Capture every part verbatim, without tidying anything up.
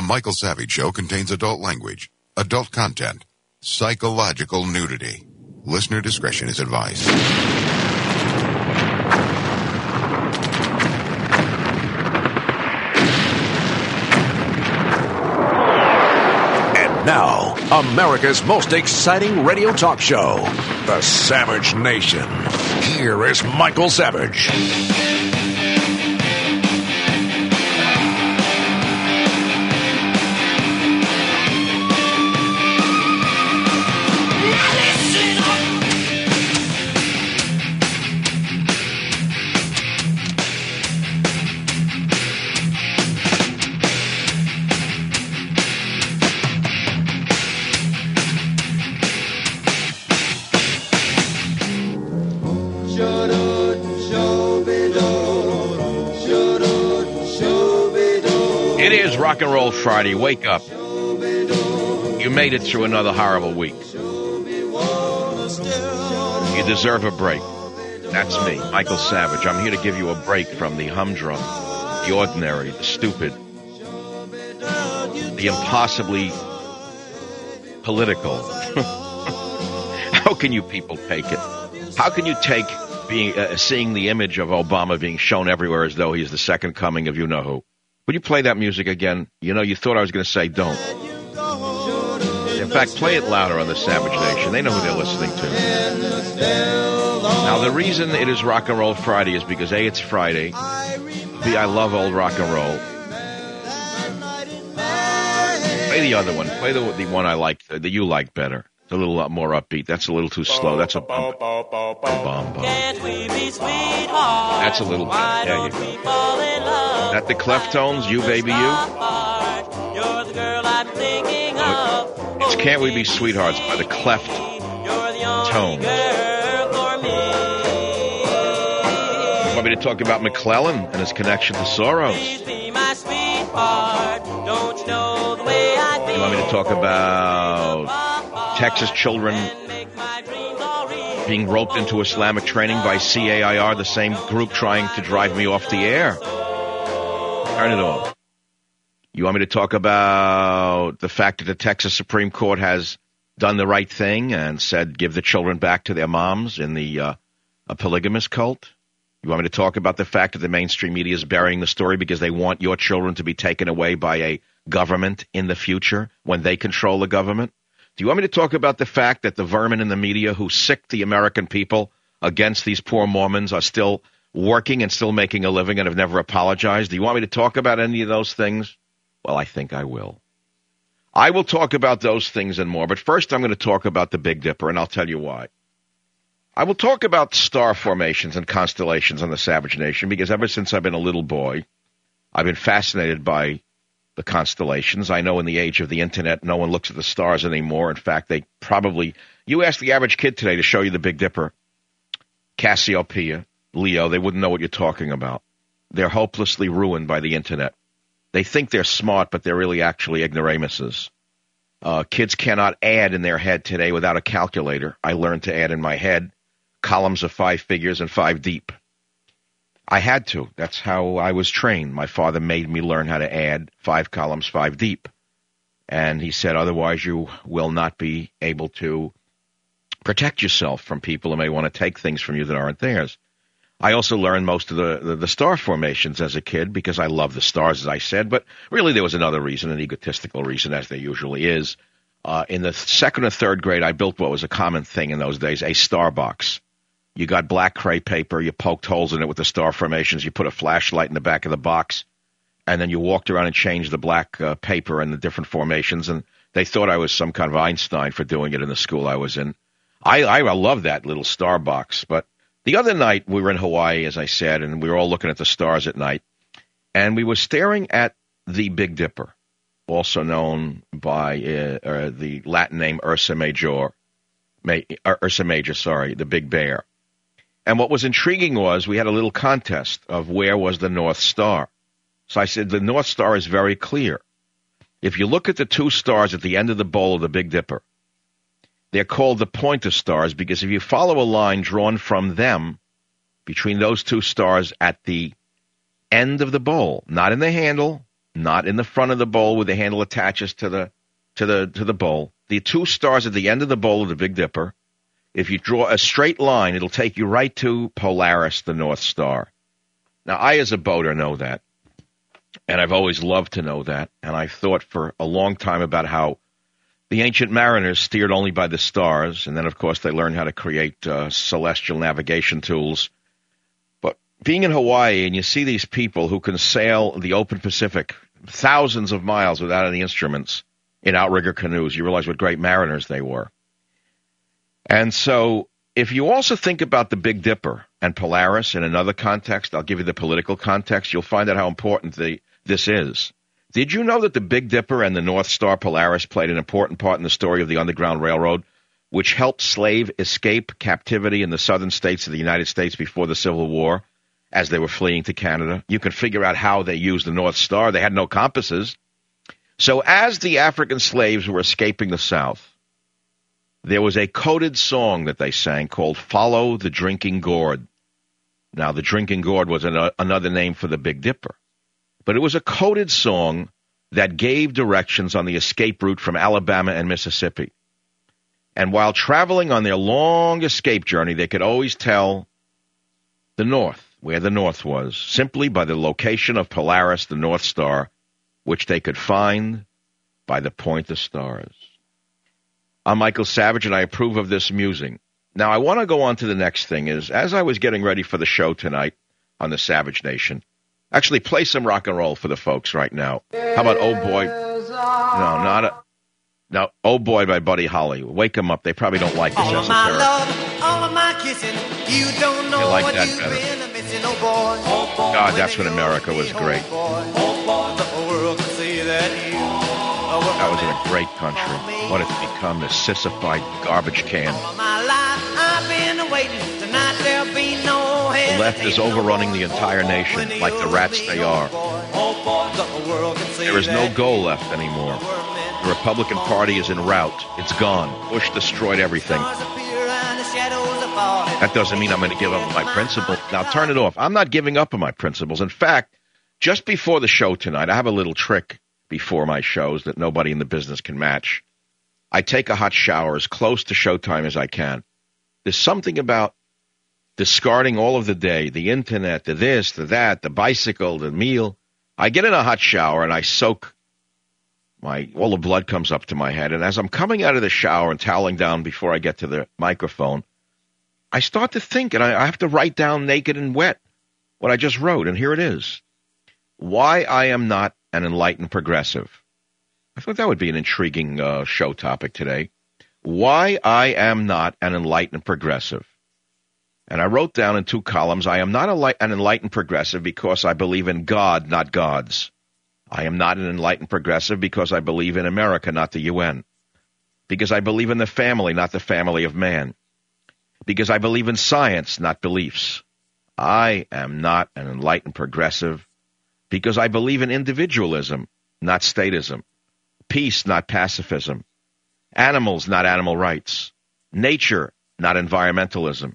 Michael Savage Show contains adult language, adult content, psychological nudity. Listener discretion is advised. And now, America's most exciting radio talk show, The Savage Nation. Here is Michael Savage. It is Rock and Roll Friday. Wake up. You made it through another horrible week. You deserve a break. That's me, Michael Savage. I'm here to give you a break from the humdrum, the ordinary, the stupid, the impossibly political. How can you people take it? How can you take being uh, seeing the image of Obama being shown everywhere as though he's the second coming of you-know-who? Would you play that music again? You know, you thought I was going to say don't. In fact, play it louder on the Savage Nation. They know who they're listening to. Now, the reason it is Rock and Roll Friday is because A, it's Friday. B, I love old rock and roll. Play the other one. Play the, the one I like, that you like better. It's a little more upbeat. That's a little too slow. That's a bump. A bump, bump. That's a little bit. There you go. That the clef tones, You Baby You? It's Can't We Be Sweethearts by the cleft tones. You want me to talk about McClellan and his connection to Soros? You want me to talk about Texas children being roped into Islamic training by C A I R, the same group trying to drive me off the air? Turn it off. You want me to talk about the fact that the Texas Supreme Court has done the right thing and said give the children back to their moms in the uh, a polygamous cult? You want me to talk about the fact that the mainstream media is burying the story because they want your children to be taken away by a government in the future when they control the government? Do you want me to talk about the fact that the vermin in the media who sick the American people against these poor Mormons are still working and still making a living and have never apologized? Do you want me to talk about any of those things? Well, I think I will. I will talk about those things and more, but first I'm going to talk about the Big Dipper, and I'll tell you why. I will talk about star formations and constellations on the Savage Nation because ever since I've been a little boy, I've been fascinated by the constellations. I know in the age of the internet, no one looks at the stars anymore. In fact, they probably, you ask the average kid today to show you the Big Dipper, Cassiopeia, Leo, they wouldn't know what you're talking about. They're hopelessly ruined by the internet. They think they're smart, but they're really actually ignoramuses. Uh, kids cannot add in their head today without a calculator. I learned to add in my head columns of five figures and five deep. I had to. That's how I was trained. My father made me learn how to add five columns, five deep. And he said, otherwise you will not be able to protect yourself from people who may want to take things from you that aren't theirs. I also learned most of the, the, the star formations as a kid because I love the stars, as I said. But really there was another reason, an egotistical reason, as there usually is. Uh, in the second or third grade, I built what was a common thing in those days, a star box. You got black crepe paper, you poked holes in it with the star formations, you put a flashlight in the back of the box, and then you walked around and changed the black uh, paper and the different formations. And they thought I was some kind of Einstein for doing it in the school I was in. I, I, I love that little star box, but the other night, we were in Hawaii, as I said, and we were all looking at the stars at night, and we were staring at the Big Dipper, also known by uh, uh, the Latin name Ursa Major, Ma- uh, Ursa Major, sorry, the Big Bear. And what was intriguing was we had a little contest of where was the North Star. So I said, the North Star is very clear. If you look at the two stars at the end of the bowl of the Big Dipper, they're called the pointer stars because if you follow a line drawn from them between those two stars at the end of the bowl, not in the handle, not in the front of the bowl where the handle attaches to the to the to the bowl. The two stars at the end of the bowl of the Big Dipper. If you draw a straight line, it'll take you right to Polaris, the North Star. Now, I, as a boater, know that, and I've always loved to know that, and I've thought for a long time about how the ancient mariners steered only by the stars, and then, of course, they learned how to create uh, celestial navigation tools. But being in Hawaii, and you see these people who can sail the open Pacific thousands of miles without any instruments in outrigger canoes, you realize what great mariners they were. And so if you also think about the Big Dipper and Polaris in another context, I'll give you the political context, you'll find out how important the, this is. Did you know that the Big Dipper and the North Star Polaris played an important part in the story of the Underground Railroad, which helped slave escape captivity in the southern states of the United States before the Civil War as they were fleeing to Canada? You can figure out how they used the North Star. They had no compasses. So as the African slaves were escaping the South, there was a coded song that they sang called Follow the Drinking Gourd. Now, the Drinking Gourd was an, another name for the Big Dipper. But it was a coded song that gave directions on the escape route from Alabama and Mississippi. And while traveling on their long escape journey, they could always tell the north, where the north was, simply by the location of Polaris, the North Star, which they could find by the point of stars. I'm Michael Savage, and I approve of this musing. Now, I want to go on to the next thing. Is as I was getting ready for the show tonight on the Savage Nation, actually play some rock and roll for the folks right now. How about Oh Boy? No, not a... No, Oh Boy by Buddy Holly. Wake them up. They probably don't like this all as of my a love, all of my kissing, you don't know they like what that you've better. been missing, oh boy. Oh boy. God, that's when America was great. Oh boy, oh boy, the whole world can see that you That was in a great country. What it's become, this sissified garbage can. all of my life I've been waiting. Tonight there'll be no The left is overrunning the entire nation like the rats they are. There is no goal left anymore. The Republican Party is en route. It's gone. Bush destroyed everything. That doesn't mean I'm going to give up on my principles. Now, turn it off. I'm not giving up on my principles. In fact, just before the show tonight, I have a little trick before my shows that nobody in the business can match. I take a hot shower as close to showtime as I can. There's something about discarding all of the day, the internet, the this, the that, the bicycle, the meal. I get in a hot shower and I soak my, all the blood comes up to my head. And as I'm coming out of the shower and toweling down before I get to the microphone, I start to think, and I, I have to write down naked and wet what I just wrote. And here it is. Why I am not an enlightened progressive. I thought that would be an intriguing uh, show topic today. Why I am not an enlightened progressive. And I wrote down in two columns, I am not a, an enlightened progressive because I believe in God, not gods. I am not an enlightened progressive because I believe in America, not the U N. Because I believe in the family, not the family of man. Because I believe in science, not beliefs. I am not an enlightened progressive because I believe in individualism, not statism. Peace, not pacifism. Animals, not animal rights. Nature, not environmentalism.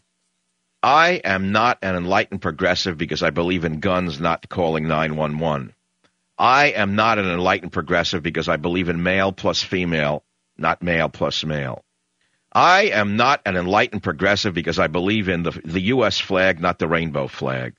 I am not an enlightened progressive because I believe in guns, not calling nine one one. I am not an enlightened progressive because I believe in male plus female, not male plus male. I am not an enlightened progressive because I believe in the, the U S flag, not the rainbow flag.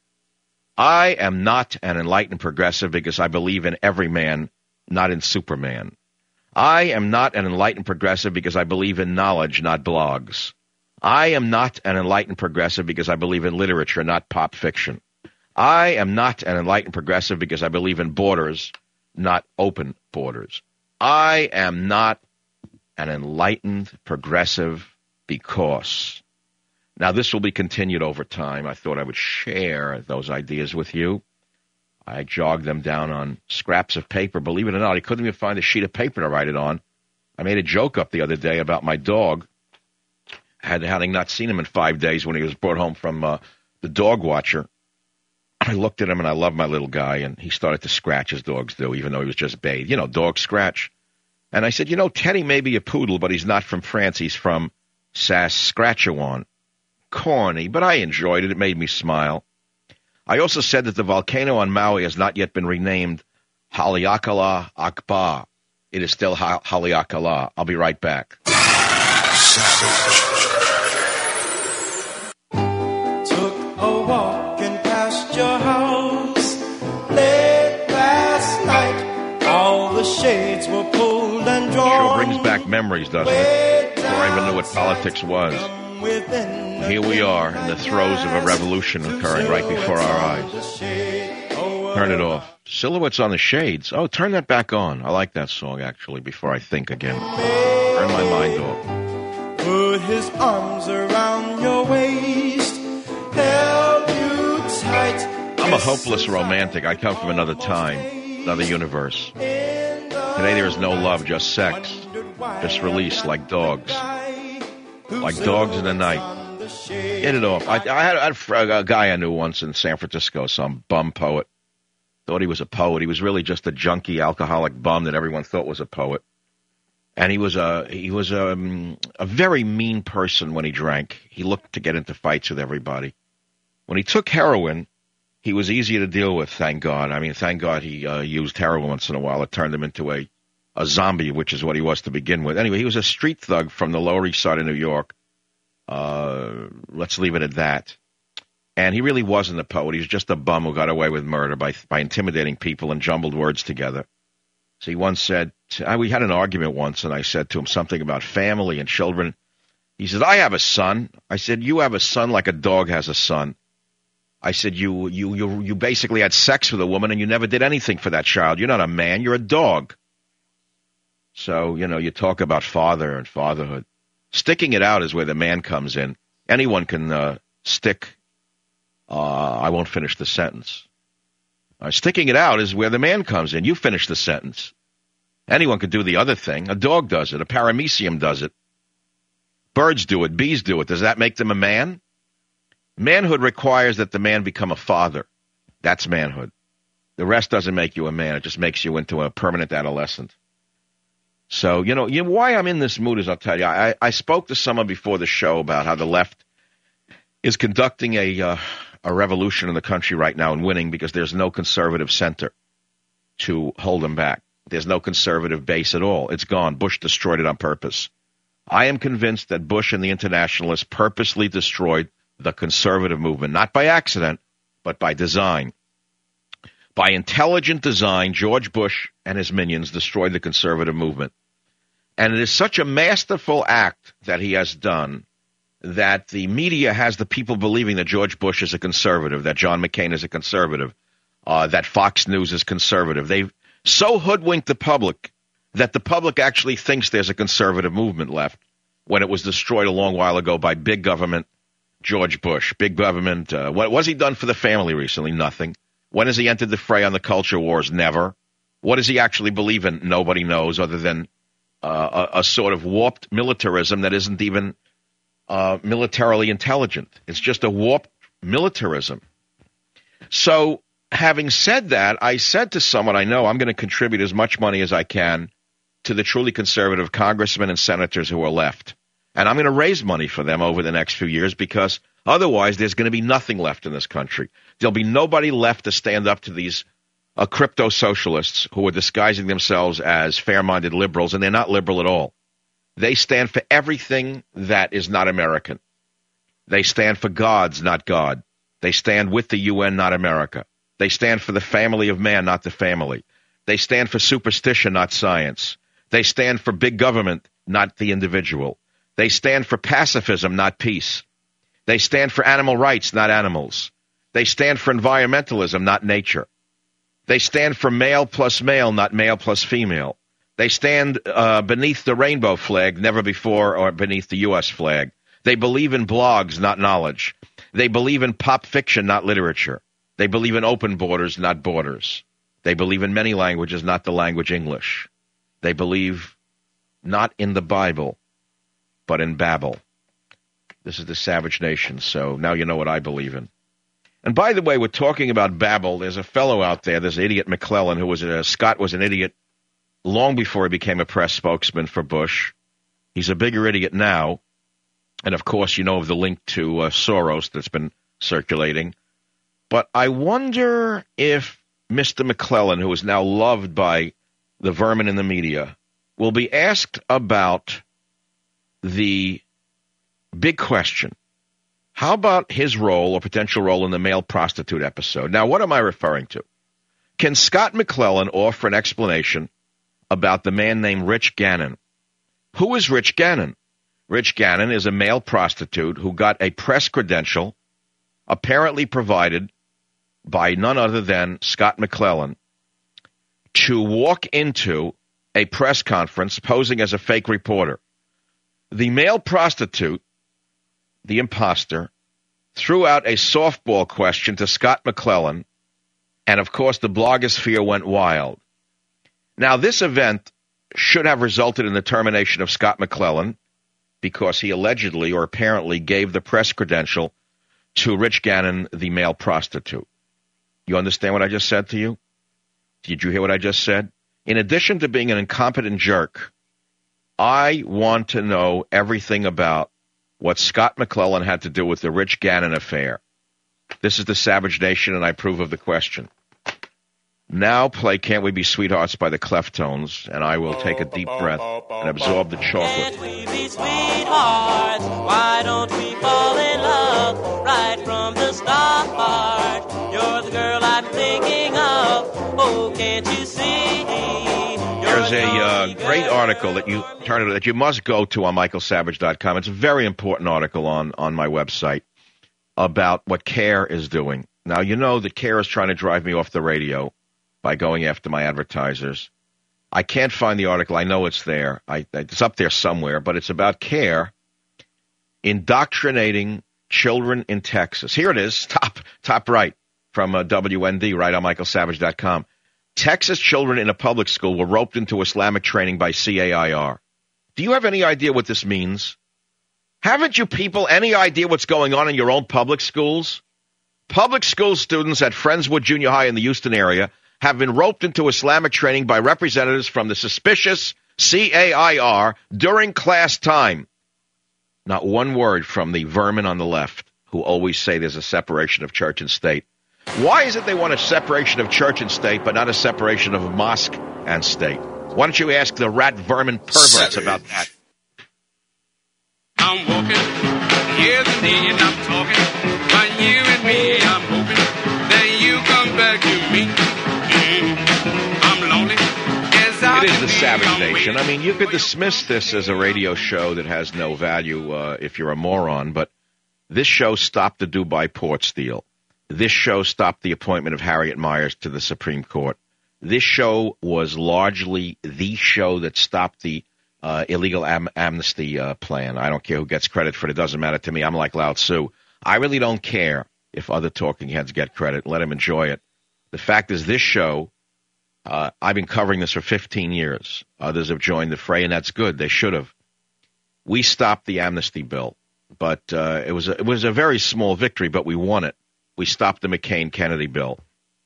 I am not an enlightened progressive because I believe in every man, not in Superman. I am not an enlightened progressive because I believe in knowledge, not blogs. I am not an enlightened progressive because I believe in literature, not pop fiction. I am not an enlightened progressive because I believe in borders, not open borders. I am not an enlightened progressive because. Now, this will be continued over time. I thought I would share those ideas with you. I jogged them down on scraps of paper. Believe it or not, I couldn't even find a sheet of paper to write it on. I made a joke up the other day about my dog, had having not seen him in five days when he was brought home from uh, the dog watcher. I looked at him, and I love my little guy, and he started to scratch as dogs do, even though he was just bathed. You know, dogs scratch. And I said, you know, Teddy may be a poodle, but he's not from France. He's from Saskatchewan. Corny, but I enjoyed it. It made me smile. I also said that the volcano on Maui has not yet been renamed Haleakala Akbar. It is still ha- Haleakala. I'll be right back. Savage. Took a walk and past your house late last night. All the shades were pulled and drawn. Sure brings back memories, doesn't it? Before I even knew what politics was. Here we are in the throes of a revolution occurring right before our eyes. Turn it off. Silhouettes on the Shades. Oh, turn that back on. I like that song, actually, before I think again. Turn my mind off. Put his arms around your waist, held you tight. I'm a hopeless romantic. I come from another time, another universe. Today there is no love, just sex. Just release like dogs. Like dogs in the night. Get it off. I, I, had, I had a guy I knew once in San Francisco, some bum poet. Thought he was a poet. He was really just a junkie, alcoholic bum that everyone thought was a poet. And he was a he was a, um, a very mean person when he drank. He looked to get into fights with everybody. When he took heroin, he was easy to deal with, thank God. I mean, thank God he uh, used heroin once in a while. It turned him into a, a zombie, which is what he was to begin with. Anyway, he was a street thug from the Lower East Side of New York. Uh, let's leave it at that. And he really wasn't a poet. He was just a bum who got away with murder by by intimidating people and jumbled words together. So he once said, to, we had an argument once, and I said to him something about family and children. He said, I have a son. I said, you have a son like a dog has a son. I said, you you you you basically had sex with a woman and you never did anything for that child. You're not a man. You're a dog. So, you know, you talk about father and fatherhood. Sticking it out is where the man comes in. Anyone can uh, stick. Uh, I won't finish the sentence. Uh, sticking it out is where the man comes in. You finish the sentence. Anyone can do the other thing. A dog does it. A paramecium does it. Birds do it. Bees do it. Does that make them a man? Manhood requires that the man become a father. That's manhood. The rest doesn't make you a man. It just makes you into a permanent adolescent. So, you know, you know why I'm in this mood is I'll tell you. I, I spoke to someone before the show about how the left is conducting a uh, a revolution in the country right now and winning because there's no conservative center to hold them back. There's no conservative base at all. It's gone. Bush destroyed it on purpose. I am convinced that Bush and the internationalists purposely destroyed the conservative movement, not by accident, but by design. By intelligent design, George Bush and his minions destroyed the conservative movement. And it is such a masterful act that he has done that the media has the people believing that George Bush is a conservative, that John McCain is a conservative, uh, that Fox News is conservative. They've so hoodwinked the public that the public actually thinks there's a conservative movement left when it was destroyed a long while ago by big government George Bush. Big government. Uh, what was he done for the family recently? Nothing. When has he entered the fray on the culture wars? Never. What does he actually believe in? Nobody knows other than uh, a, a sort of warped militarism that isn't even uh, militarily intelligent. It's just a warped militarism. So having said that, I said to someone I know I'm going to contribute as much money as I can to the truly conservative congressmen and senators who are left. And I'm going to raise money for them over the next few years because otherwise there's going to be nothing left in this country. There'll be nobody left to stand up to these uh, crypto-socialists who are disguising themselves as fair-minded liberals, and they're not liberal at all. They stand for everything that is not American. They stand for gods, not God. They stand with the U N, not America. They stand for the family of man, not the family. They stand for superstition, not science. They stand for big government, not the individual. They stand for pacifism, not peace. They stand for animal rights, not animals. They stand for environmentalism, not nature. They stand for male plus male, not male plus female. They stand uh, beneath the rainbow flag, never before or beneath the U S flag. They believe in blogs, not knowledge. They believe in pop fiction, not literature. They believe in open borders, not borders. They believe in many languages, not the language English. They believe not in the Bible, but in Babel. This is the Savage Nation, so now you know what I believe in. And by the way, we're talking about Babel. There's a fellow out there, there's idiot McClellan, who was a, Scott was an idiot long before he became a press spokesman for Bush. He's a bigger idiot now. And, of course, you know of the link to uh, Soros that's been circulating. But I wonder if Mister McClellan, who is now loved by the vermin in the media, will be asked about the big question. How about his role or potential role in the male prostitute episode? Now, what am I referring to? Can Scott McClellan offer an explanation about the man named Rich Gannon? Who is Rich Gannon? Rich Gannon is a male prostitute who got a press credential apparently provided by none other than Scott McClellan to walk into a press conference posing as a fake reporter. The male prostitute, the imposter, threw out a softball question to Scott McClellan, and of course the blogosphere went wild. Now, this event should have resulted in the termination of Scott McClellan because he allegedly or apparently gave the press credential to Rich Gannon, the male prostitute. You understand what I just said to you? Did you hear what I just said? In addition to being an incompetent jerk, I want to know everything about what Scott McClellan had to do with the Rich Gannon affair. This is the Savage Nation, and I approve of the question. Now play Can't We Be Sweethearts by the Cleftones, and I will take a deep breath and absorb the chocolate. Can't we be sweethearts? Why don't we fall in love right from the start? You're the girl I'm thinking of. Oh, can't you see? There's a uh, great article that you turn that you must go to on michael savage dot com. It's a very important article on, on my website about what CARE is doing. Now, you know that CARE is trying to drive me off the radio by going after my advertisers. I can't find the article. I know it's there. I, it's up there somewhere, but it's about CARE indoctrinating children in Texas. Here it is, top top right from uh, W N D, right on michael savage dot com. Texas children in a public school were roped into Islamic training by C A I R. Do you have any idea what this means? Haven't you people any idea what's going on in your own public schools? Public school students at Friendswood Junior High in the Houston area have been roped into Islamic training by representatives from the suspicious C A I R during class time. Not one word from the vermin on the left who always say there's a separation of church and state. Why is it they want a separation of church and state but not a separation of mosque and state? Why don't you ask the rat vermin perverts about that? I'm walking, hear the knee and I'm talking, but you and me, I'm hoping that you come back to me. Mm-hmm. I'm lonely. As I It is the be, Savage I'm Nation. waiting. I mean, you could dismiss this as a radio show that has no value uh, if you're a moron, but this show stopped the Dubai port deal. This show stopped the appointment of Harriet Miers to the Supreme Court. This show was largely the show that stopped the uh, illegal am- amnesty uh, plan. I don't care who gets credit for it. It doesn't matter to me. I'm like Lao Tzu. I really don't care if other talking heads get credit. Let them enjoy it. The fact is, this show, uh, I've been covering this for fifteen years. Others have joined the fray, and that's good. They should have. We stopped the amnesty bill, but uh, it was a, it was a very small victory, but we won it. We stopped the McCain-Kennedy bill.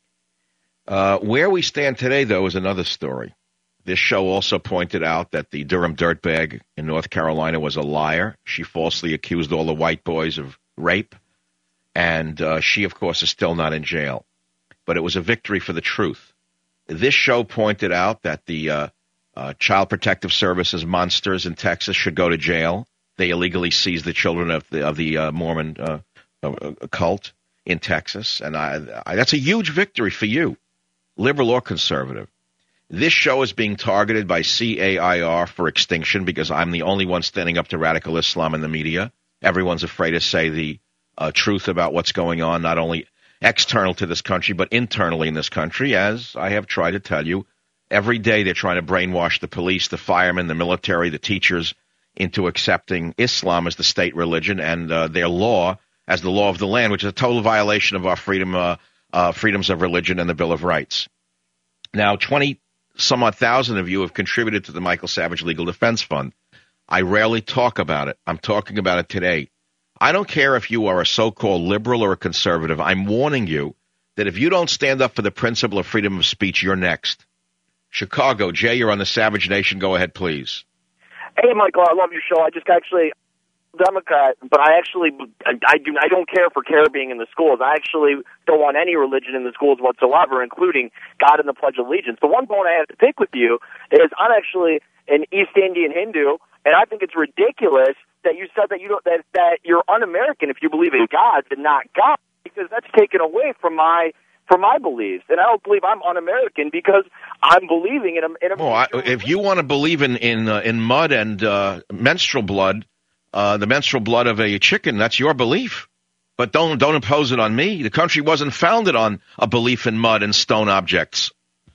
Uh, where we stand today, though, is another story. This show also pointed out that the Durham dirtbag in North Carolina was a liar. She falsely accused all the white boys of rape, and uh, she, of course, is still not in jail. But it was a victory for the truth. This show pointed out that the uh, uh, Child Protective Services monsters in Texas should go to jail. They illegally seized the children of the, of the uh, Mormon uh, uh, cult in Texas, and I, I, that's a huge victory for you, liberal or conservative. This show is being targeted by C A I R for extinction because I'm the only one standing up to radical Islam in the media. Everyone's afraid to say the uh, truth about what's going on, not only external to this country, but internally in this country, as I have tried to tell you. Every day they're trying to brainwash the police, the firemen, the military, the teachers into accepting Islam as the state religion and uh, their law as the law of the land, which is a total violation of our freedom, uh, uh, freedoms of religion and the Bill of Rights. Now, twenty some odd thousand of you have contributed to the Michael Savage Legal Defense Fund. I rarely talk about it. I'm talking about it today. I don't care if you are a so-called liberal or a conservative. I'm warning you that if you don't stand up for the principle of freedom of speech, you're next. Chicago, Jay, you're on the Savage Nation. Go ahead, please. Hey, Michael, I love your show. I just actually Democrat, but I actually I, I do I don't care for care being in the schools. I actually don't want any religion in the schools whatsoever, including God and the Pledge of Allegiance. The one bone I have to pick with you is I'm actually an East Indian Hindu, and I think it's ridiculous that you said that you don't that that you're un-American if you believe in God and not God, because that's taken away from my from my beliefs, and I don't believe I'm un-American because I'm believing in a. In a well, I, if you want to believe in in uh, in mud and uh, menstrual blood, uh, the menstrual blood of a chicken, that's your belief. But don't don't impose it on me. The country wasn't founded on a belief in mud and stone objects.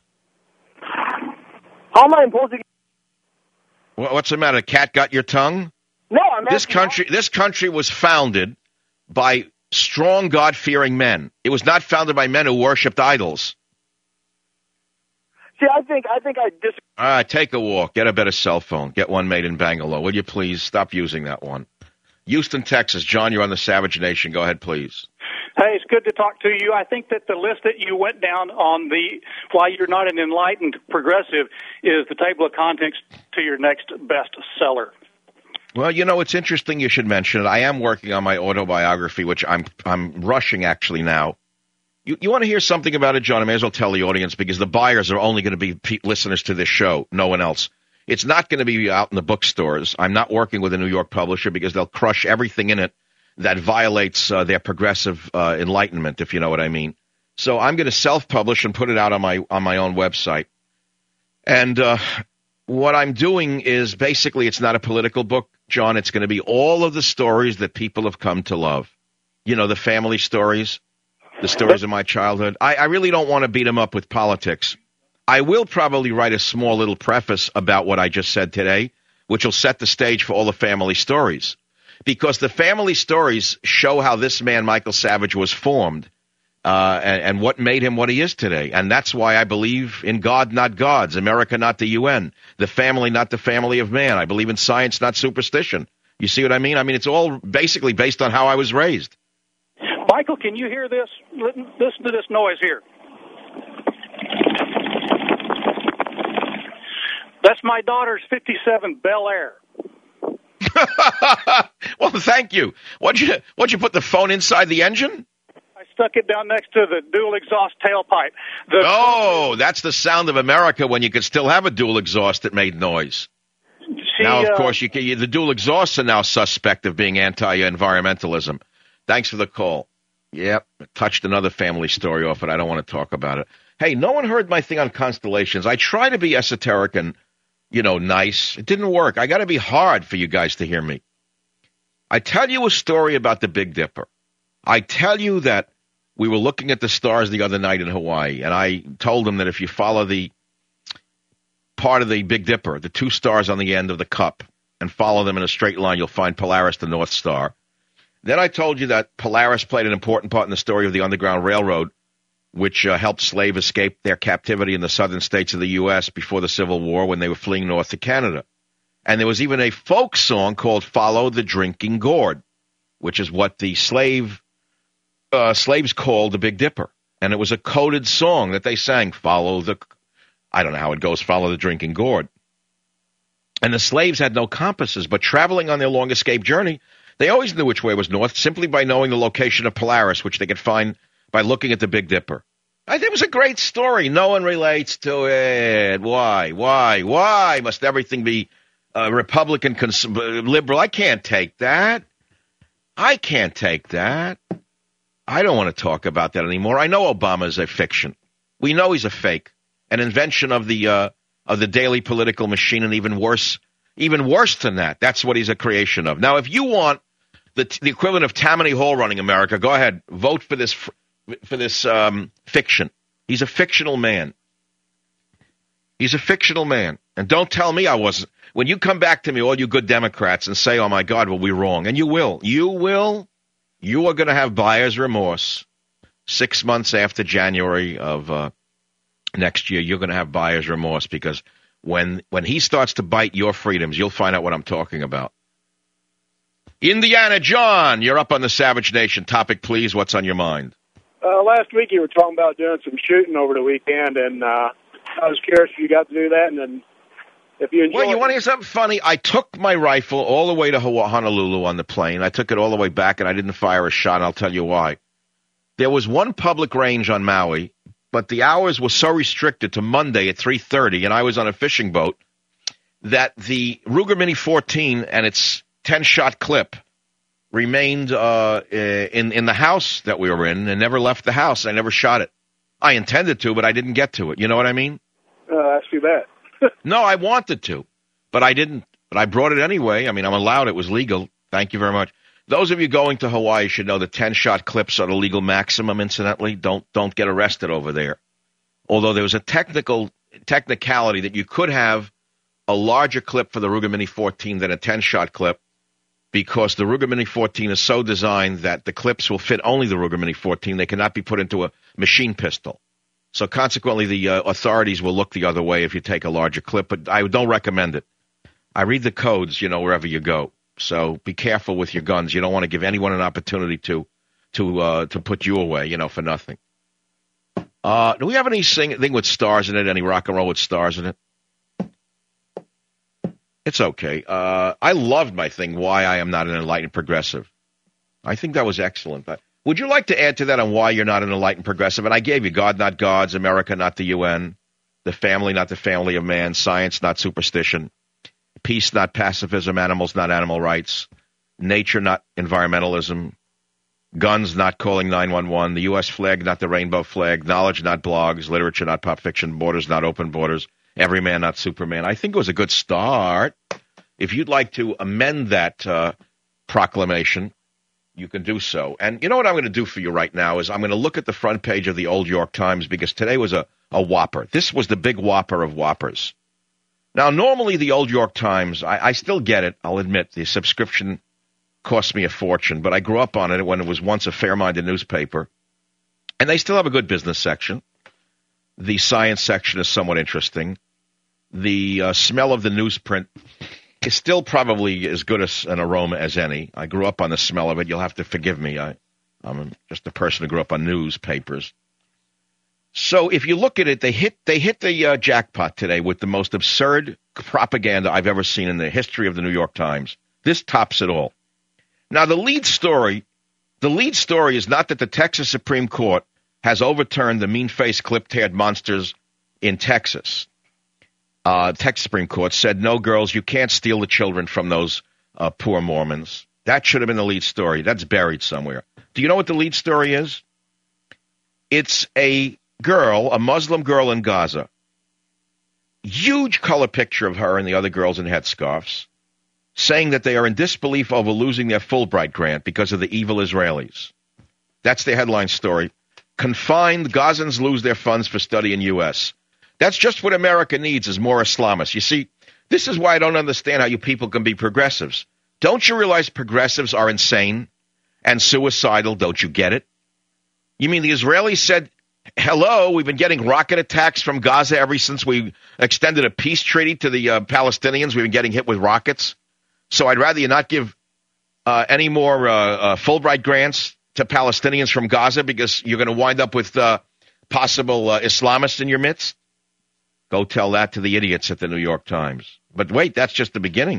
How am I imposing? What's the matter? Cat got your tongue? No, I'm. This country. This country was founded by strong, God-fearing men. It was not founded by men who worshipped idols. See, I think I think I disagree. All right, take a walk. Get a better cell phone. Get one made in Bangalore. Will you please stop using that one? Houston, Texas. John, you're on the Savage Nation. Go ahead, please. Hey, it's good to talk to you. I think that the list that you went down on the why you're not an enlightened progressive is the table of contents to your next best seller. Well, you know, it's interesting you should mention it. I am working on my autobiography, which I'm I'm rushing actually now. You you want to hear something about it, John? I may as well tell the audience because the buyers are only going to be pe- listeners to this show, no one else. It's not going to be out in the bookstores. I'm not working with a New York publisher because they'll crush everything in it that violates uh, their progressive uh, enlightenment, if you know what I mean. So I'm going to self-publish and put it out on my on my own website. And uh, what I'm doing is basically it's not a political book, John. It's going to be all of the stories that people have come to love. You know, the family stories, the stories of my childhood. I, I really don't want to beat them up with politics. I will probably write a small little preface about what I just said today, which will set the stage for all the family stories. Because the family stories show how this man, Michael Savage, was formed uh, and, and what made him what he is today. And that's why I believe in God, not gods, America, not the U N, the family, not the family of man. I believe in science, not superstition. You see what I mean? I mean, it's all basically based on how I was raised. Michael, can you hear this? Listen to this noise here. That's my daughter's fifty-seven Bel Air. Well, thank you. What'd you what'd you put the phone inside the engine? I stuck it down next to the dual exhaust tailpipe. The oh, that's the sound of America when you could still have a dual exhaust that made noise. She, now, of uh, course, you can, the dual exhausts are now suspect of being anti-environmentalism. Thanks for the call. Yep, touched another family story off it. I don't want to talk about it. Hey, no one heard my thing on constellations. I try to be esoteric and, you know, nice. It didn't work. I got to be hard for you guys to hear me. I tell you a story about the Big Dipper. I tell you that we were looking at the stars the other night in Hawaii, and I told them that if you follow the part of the Big Dipper, the two stars on the end of the cup, and follow them in a straight line, you'll find Polaris, the North Star. Then I told you that Polaris played an important part in the story of the Underground Railroad, which uh, helped slaves escape their captivity in the southern states of the U S before the Civil War when they were fleeing north to Canada. And there was even a folk song called Follow the Drinking Gourd, which is what the slave uh, slaves called the Big Dipper. And it was a coded song that they sang, follow the, I don't know how it goes, follow the drinking gourd. And the slaves had no compasses, but traveling on their long escape journey, they always knew which way was north simply by knowing the location of Polaris, which they could find by looking at the Big Dipper. I think it was a great story. No one relates to it. Why? Why? Why must everything be uh, Republican, cons- liberal? I can't take that. I can't take that. I don't want to talk about that anymore. I know Obama is a fiction. We know he's a fake, an invention of the uh, of the daily political machine, and even worse, even worse than that. That's what he's a creation of. Now, if you want the the equivalent of Tammany Hall running America, go ahead, vote for this. For this um, fiction. He's a fictional man. He's a fictional man. And don't tell me I wasn't. When you come back to me, all you good Democrats, and say, oh, my God, well, we're wrong. And you will. You will. You are going to have buyer's remorse. Six months after January of uh, next year, you're going to have buyer's remorse because when when he starts to bite your freedoms, you'll find out what I'm talking about. Indiana John, you're up on the Savage Nation. Topic, please. What's on your mind? Uh, last week you were talking about doing some shooting over the weekend, and uh, I was curious if you got to do that. And then If you enjoy Well, you it. want to hear something funny? I took my rifle all the way to Hawa- Honolulu on the plane. I took it all the way back, and I didn't fire a shot, and I'll tell you why. There was one public range on Maui, but the hours were so restricted to Monday at three thirty, and I was on a fishing boat, that the Ruger Mini fourteen and its ten-shot clip remained uh, in, in the house that we were in and never left the house. I never shot it. I intended to, but I didn't get to it. You know what I mean? Uh, that's too bad. No, I wanted to, but I didn't. But I brought it anyway. I mean, I'm allowed. It was legal. Thank you very much. Those of you going to Hawaii should know the ten-shot clips are the legal maximum, incidentally. Don't don't get arrested over there. Although there was a technical technicality that you could have a larger clip for the Ruger Mini fourteen than a ten-shot clip, because the Ruger Mini fourteen is so designed that the clips will fit only the Ruger Mini fourteen. They cannot be put into a machine pistol. So consequently, the uh, authorities will look the other way if you take a larger clip, but I don't recommend it. I read the codes, you know, wherever you go. So be careful with your guns. You don't want to give anyone an opportunity to to uh, to put you away, you know, for nothing. Uh, do we have anything with stars in it, any rock and roll with stars in it? It's okay. Uh, I loved my thing, Why I Am Not an Enlightened Progressive. I think that was excellent. Would you like to add to that on why you're not an enlightened progressive? And I gave you God, not gods, America, not the U N, the family, not the family of man, science, not superstition, peace, not pacifism, animals, not animal rights, nature, not environmentalism, guns, not calling nine one one, the U S flag, not the rainbow flag, knowledge, not blogs, literature, not pop fiction, borders, not open borders, every man, not Superman. I think it was a good start. If you'd like to amend that uh, proclamation, you can do so. And you know what I'm going to do for you right now is I'm going to look at the front page of the Old York Times, because today was a, a whopper. This was the big whopper of whoppers. Now, normally the Old York Times, I, I still get it, I'll admit. The subscription cost me a fortune, but I grew up on it when it was once a fair-minded newspaper. And they still have a good business section. The science section is somewhat interesting. The uh, smell of the newsprint is still probably as good as an aroma as any. I grew up on the smell of it. You'll have to forgive me. I, I'm just a person who grew up on newspapers. So if you look at it, they hit they hit the uh, jackpot today with the most absurd propaganda I've ever seen in the history of the New York Times. This tops it all. Now, the lead story, the lead story is not that the Texas Supreme Court has overturned the mean-faced, clipped-haired monsters in Texas. Uh, Texas Supreme Court said, no, girls, you can't steal the children from those uh, poor Mormons. That should have been the lead story. That's buried somewhere. Do you know what the lead story is? It's a girl, a Muslim girl in Gaza. Huge color picture of her and the other girls in headscarves, saying that they are in disbelief over losing their Fulbright grant because of the evil Israelis. That's the headline story. Confined, Gazans lose their funds for study in U S That's just what America needs, is more Islamists. You see, this is why I don't understand how you people can be progressives. Don't you realize progressives are insane and suicidal? Don't you get it? You mean the Israelis said, hello, we've been getting rocket attacks from Gaza ever since we extended a peace treaty to the uh, Palestinians. We've been getting hit with rockets. So I'd rather you not give uh, any more uh, uh, Fulbright grants to Palestinians from Gaza, because you're going to wind up with uh, possible uh, Islamists in your midst. Go tell that to the idiots at the New York Times. But wait, that's just the beginning.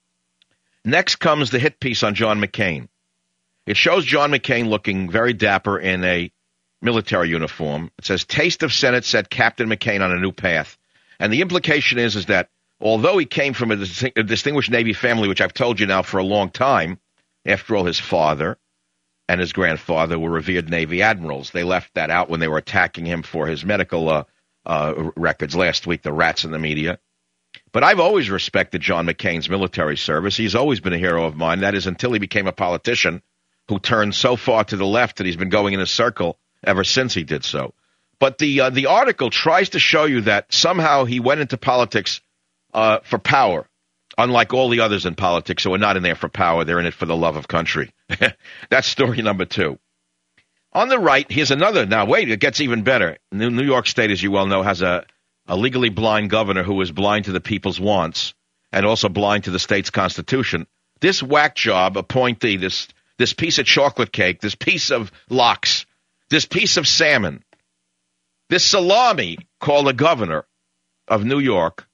Next comes the hit piece on John McCain. It shows John McCain looking very dapper in a military uniform. It says, Taste of Senate set Captain McCain on a new path. And the implication is, is that although he came from a, dis- a distinguished Navy family, which I've told you now for a long time, after all, his father and his grandfather were revered Navy admirals. They left that out when they were attacking him for his medical uh, uh, records last week, the rats in the media. But I've always respected John McCain's military service. He's always been a hero of mine. That is until he became a politician who turned so far to the left that he's been going in a circle ever since he did so. But the uh, the article tries to show you that somehow he went into politics uh, for power, unlike all the others in politics who are not in there for power. They're in it for the love of country. That's story number two. On the right, here's another. Now, wait, it gets even better. New, New York State, as you well know, has a, a legally blind governor who is blind to the people's wants and also blind to the state's constitution. This whack job appointee, this this piece of chocolate cake, this piece of lox, this piece of salmon, this salami called the governor of New York,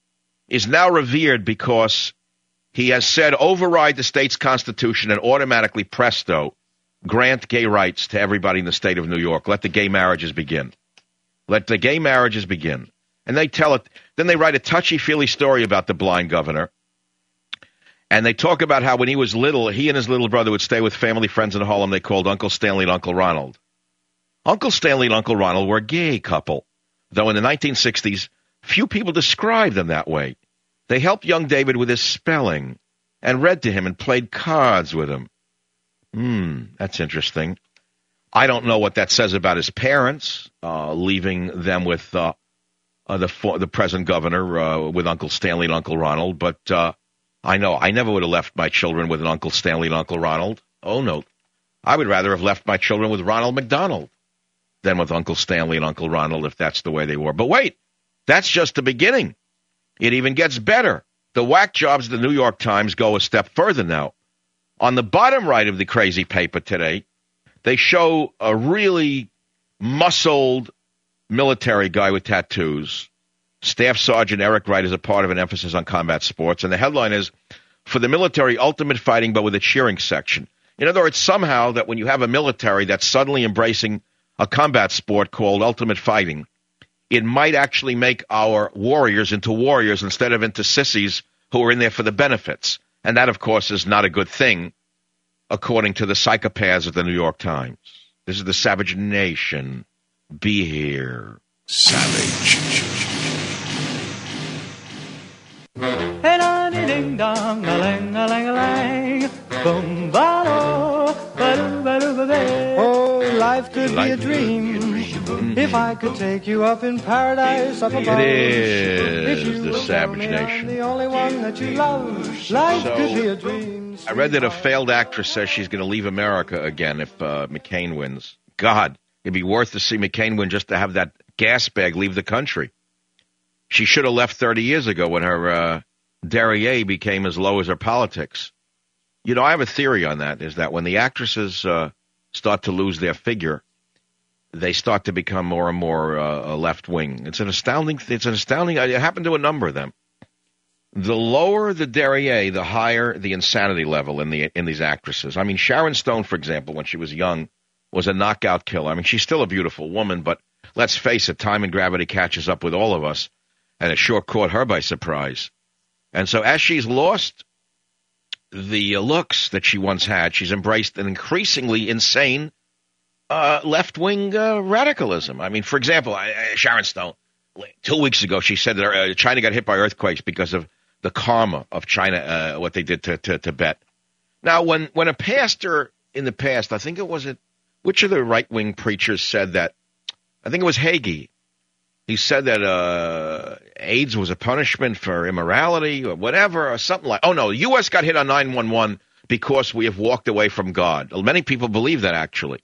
is now revered because he has said override the state's constitution and automatically, presto, grant gay rights to everybody in the state of New York. Let the gay marriages begin. Let the gay marriages begin. And they tell it. Then they write a touchy-feely story about the blind governor. And they talk about how when he was little, he and his little brother would stay with family friends in Harlem they called Uncle Stanley and Uncle Ronald. Uncle Stanley and Uncle Ronald were a gay couple, though in the nineteen sixties, few people described them that way. They helped young David with his spelling and read to him and played cards with him. Hmm, that's interesting. I don't know what that says about his parents, uh, leaving them with uh, uh, the the present governor, uh, with Uncle Stanley and Uncle Ronald, but uh, I know I never would have left my children with an Uncle Stanley and Uncle Ronald. Oh, no. I would rather have left my children with Ronald McDonald than with Uncle Stanley and Uncle Ronald, if that's the way they were. But wait, that's just the beginning. It even gets better. The whack jobs of the New York Times go a step further now. On the bottom right of the crazy paper today, they show a really muscled military guy with tattoos. Staff Sergeant Eric Wright is a part of an emphasis on combat sports. And the headline is, for the military, ultimate fighting, but with a cheering section. In other words, somehow that when you have a military that's suddenly embracing a combat sport called ultimate fighting, it might actually make our warriors into warriors instead of into sissies who are in there for the benefits. And that, of course, is not a good thing, according to the psychopaths of the New York Times. This is the Savage Nation. Be here. Savage. Oh, life could be a dream if I could take you up in paradise up above. It is If you the will Savage tell me I'm Nation. the only one that you love. Life So, could be a dream. I read that a failed actress says she's going to leave America again if uh, McCain wins. God, it'd be worth to see McCain win just to have that gas bag leave the country. She should have left thirty years ago when her uh, derriere became as low as her politics. You know, I have a theory on that, is that when the actresses uh, start to lose their figure, they start to become more and more uh, left-wing. It's an astounding, it's an astounding, it happened to a number of them. The lower the derriere, the higher the insanity level in the in these actresses. I mean, Sharon Stone, for example, when she was young, was a knockout killer. I mean, she's still a beautiful woman, but let's face it, time and gravity catches up with all of us, and it sure caught her by surprise. And so as she's lost the looks that she once had, she's embraced an increasingly insane uh, left-wing uh, radicalism. I mean, for example, I, I, Sharon Stone, two weeks ago, she said that uh, China got hit by earthquakes because of the karma of China, uh, what they did to, to Tibet. Now, when, when a pastor in the past, I think it was, it, which of the right-wing preachers said that? I think it was Hagee. He said that uh, AIDS was a punishment for immorality or whatever, or something like. Oh, no, the U S got hit on nine one one because we have walked away from God. Many people believe that, actually.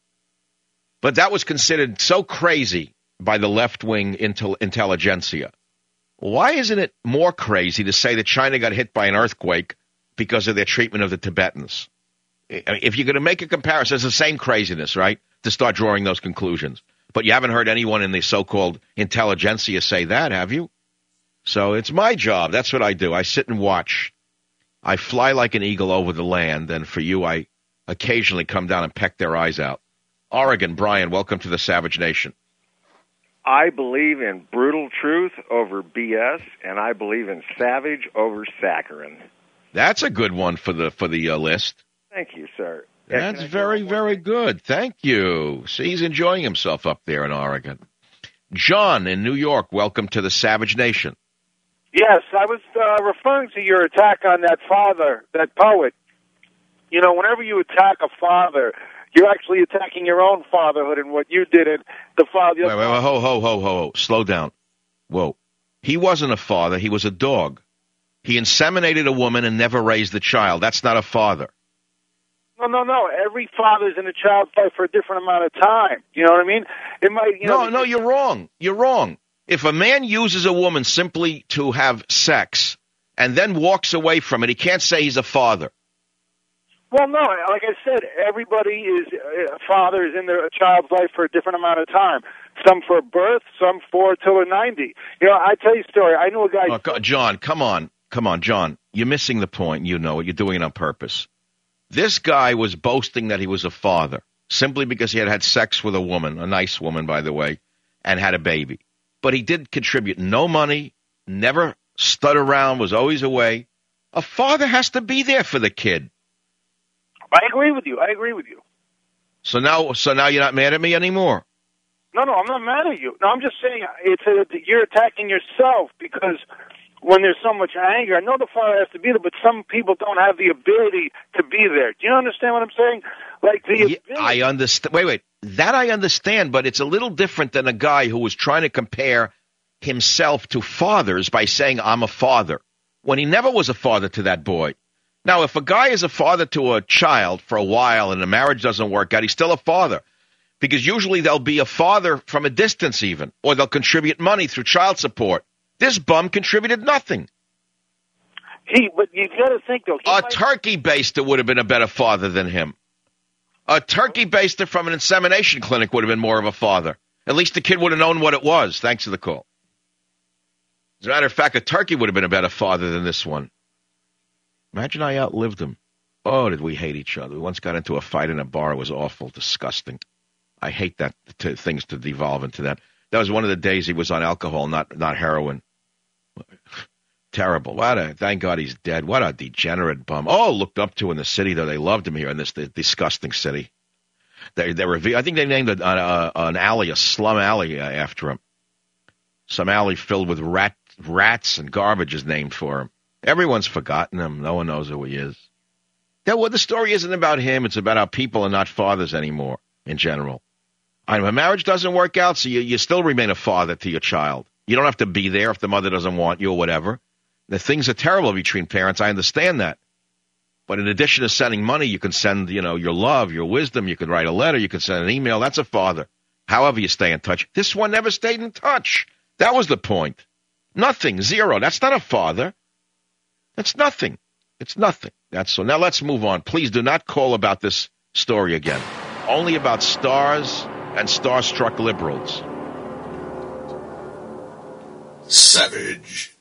But that was considered so crazy by the left-wing intel- intelligentsia. Why isn't it more crazy to say that China got hit by an earthquake because of their treatment of the Tibetans? I mean, if you're going to make a comparison, it's the same craziness, right, to start drawing those conclusions. But you haven't heard anyone in the so-called intelligentsia say that, have you? So it's my job. That's what I do. I sit and watch. I fly like an eagle over the land, and for you, I occasionally come down and peck their eyes out. Oregon, Brian, welcome to the Savage Nation. I believe in brutal truth over B S, and I believe in savage over saccharine. That's a good one for the for the uh, list. Thank you, sir. That's very, very good. Thank you. See, he's enjoying himself up there in Oregon. John in New York, welcome to the Savage Nation. Yes, I was uh, referring to your attack on that father, that poet. You know, whenever you attack a father, you're actually attacking your own fatherhood and what you did. And the father. Wait, wait, wait, ho, ho, ho, ho, ho. Slow down. Whoa. He wasn't a father. He was a dog. He inseminated a woman and never raised the child. That's not a father. No, no, no. Every father's in a child's life for a different amount of time. You know what I mean? It might. You know, no, no, you're wrong. You're wrong. If a man uses a woman simply to have sex and then walks away from it, he can't say he's a father. Well, no. Like I said, everybody is uh, father is in their child's life for a different amount of time. some for birth, some for till they're ninety. You know, I tell you a story. I knew a guy. Oh, go- John, come on. Come on, John. You're missing the point. You know it. You're doing it on purpose. This guy was boasting that he was a father simply because he had had sex with a woman, a nice woman, by the way, and had a baby. But he did contribute no money, never stood around, was always away. A father has to be there for the kid. I agree with you. I agree with you. So now, so now you're not mad at me anymore. No, no, I'm not mad at you. No, I'm just saying it's a, you're attacking yourself because when there's so much anger, I know the father has to be there, but some people don't have the ability to be there. Do you understand what I'm saying? Like the yeah, I understand. Wait, wait. That I understand, but it's a little different than a guy who was trying to compare himself to fathers by saying, I'm a father, when he never was a father to that boy. Now, if a guy is a father to a child for a while and the marriage doesn't work out, he's still a father. Because usually they'll be a father from a distance even, or they'll contribute money through child support. This bum contributed nothing. He, but you got to think, though. A turkey baster would have been a better father than him. A turkey baster from an insemination clinic would have been more of a father. At least the kid would have known what it was. Thanks for the call. As a matter of fact, a turkey would have been a better father than this one. Imagine I outlived him. Oh, did we hate each other. We once got into a fight in a bar. It was awful, disgusting. I hate that to, things to devolve into that. That was one of the days he was on alcohol, not not heroin. Terrible. What a, thank God he's dead. What a degenerate bum. Oh, looked up to in the city, though. They loved him here in this the, disgusting city. They they were. I think they named a, a, an alley, a slum alley, uh, after him. Some alley filled with rat rats and garbage is named for him. Everyone's forgotten him. No one knows who he is. That, well, the story isn't about him. It's about how people are not fathers anymore in general. And when marriage doesn't work out, so you, you still remain a father to your child. You don't have to be there if the mother doesn't want you or whatever. The things are terrible between parents. I understand that. But in addition to sending money, you can send, you know, your love, your wisdom. You can write a letter. You can send an email. That's a father. However you stay in touch. This one never stayed in touch. That was the point. Nothing. Zero. That's not a father. That's nothing. It's nothing. That's so. Now let's move on. Please do not call about this story again. Only about stars and starstruck liberals. Savage.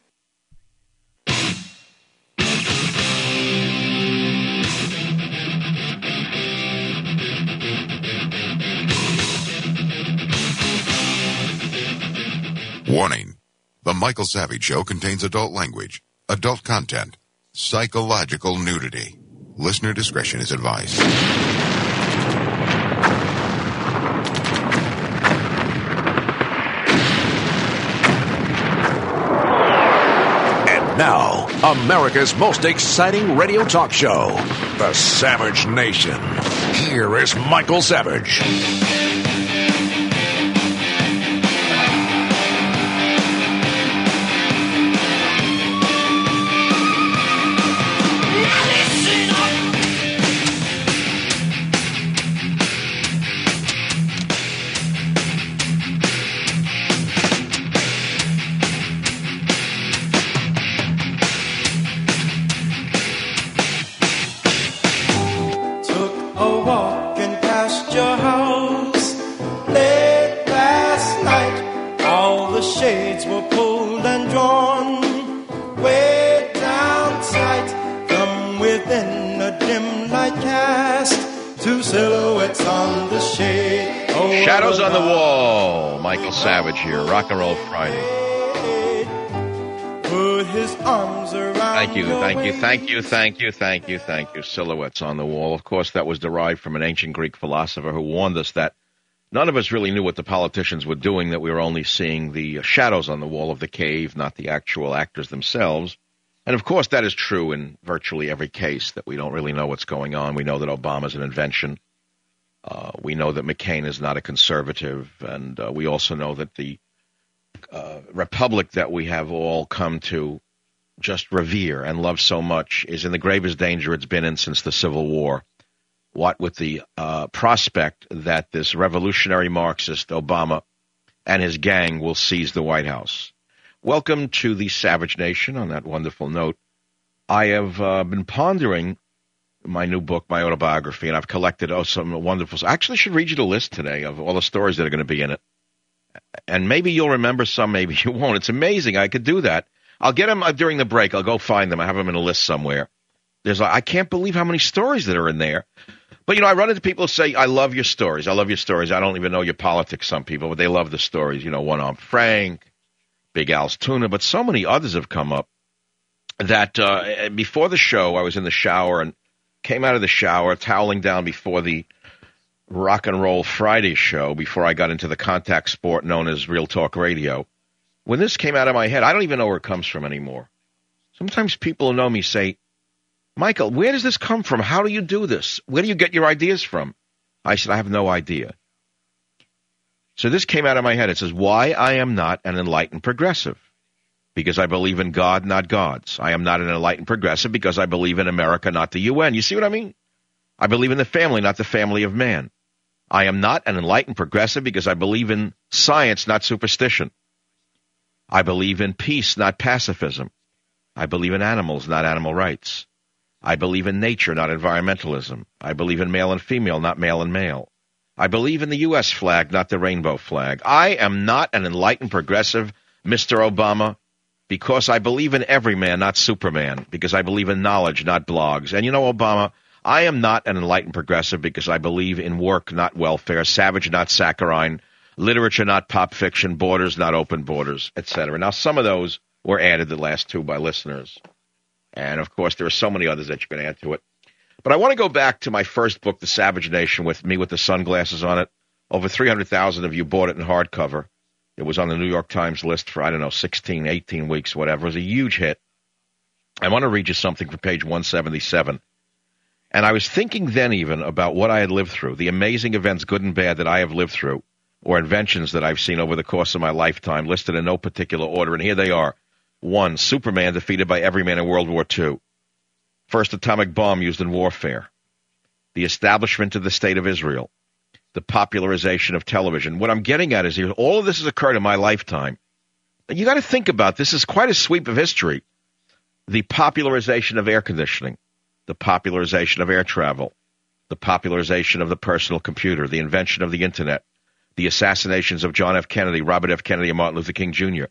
Warning. The Michael Savage Show contains adult language, adult content, psychological nudity. Listener discretion is advised. And now, America's most exciting radio talk show, The Savage Nation. Here is Michael Savage. Shadows on the Wall. Michael Savage here. Rock and Roll Friday. Put his arms around. Thank you, thank you, thank you, thank you, thank you, thank you. Silhouettes on the Wall. Of course, that was derived from an ancient Greek philosopher who warned us that none of us really knew what the politicians were doing, that we were only seeing the shadows on the wall of the cave, not the actual actors themselves. And, of course, that is true in virtually every case, that we don't really know what's going on. We know that Obama's an invention. Uh, we know that McCain is not a conservative, and uh, we also know that the uh, republic that we have all come to just revere and love so much is in the gravest danger it's been in since the Civil War. What with the uh, prospect that this revolutionary Marxist Obama and his gang will seize the White House. Welcome to the Savage Nation. On that wonderful note, I have uh, been pondering my new book, my autobiography, and I've collected oh some wonderful. I actually should read you the list today of all the stories that are going to be in it. And maybe you'll remember some, maybe you won't. It's amazing. I could do that. I'll get them during the break. I'll go find them. I have them in a list somewhere. There's like, I can't believe how many stories that are in there. But, you know, I run into people who say, I love your stories. I love your stories. I don't even know your politics, some people, but they love the stories. You know, One-Armed Frank, Big Al's Tuna, but so many others have come up that uh, before the show, I was in the shower and came out of the shower, toweling down before the Rock and Roll Friday show, before I got into the contact sport known as Real Talk Radio. When this came out of my head, I don't even know where it comes from anymore. Sometimes people who know me say, Michael, where does this come from? How do you do this? Where do you get your ideas from? I said, I have no idea. So this came out of my head. It says, why I am not an enlightened progressive. Because I believe in God, not gods. I am not an enlightened progressive because I believe in America, not the U N. You see what I mean? I believe in the family, not the family of man. I am not an enlightened progressive because I believe in science, not superstition. I believe in peace, not pacifism. I believe in animals, not animal rights. I believe in nature, not environmentalism. I believe in male and female, not male and male. I believe in the U S flag, not the rainbow flag. I am not an enlightened progressive, Mister Obama, because I believe in every man, not Superman, because I believe in knowledge, not blogs. And you know, Obama, I am not an enlightened progressive because I believe in work, not welfare, savage, not saccharine, literature, not pop fiction, borders, not open borders, et cetera. Now, some of those were added, the last two, by listeners. And, of course, there are so many others that you can add to it. But I want to go back to my first book, The Savage Nation, with me with the sunglasses on it. Over three hundred thousand of you bought it in hardcover. It was on the New York Times list for, I don't know, sixteen, eighteen weeks, whatever. It was a huge hit. I want to read you something from page one seventy-seven. And I was thinking then even about what I had lived through, the amazing events, good and bad, that I have lived through, or inventions that I've seen over the course of my lifetime, listed in no particular order. And here they are. One, Superman defeated by every man in World War Two. First atomic bomb used in warfare. The establishment of the State of Israel. The popularization of television. What I'm getting at is here, all of this has occurred in my lifetime. And you got to think about this. This is quite a sweep of history. The popularization of air conditioning. The popularization of air travel. The popularization of the personal computer. The invention of the Internet. The assassinations of John F. Kennedy, Robert F. Kennedy, and Martin Luther King Junior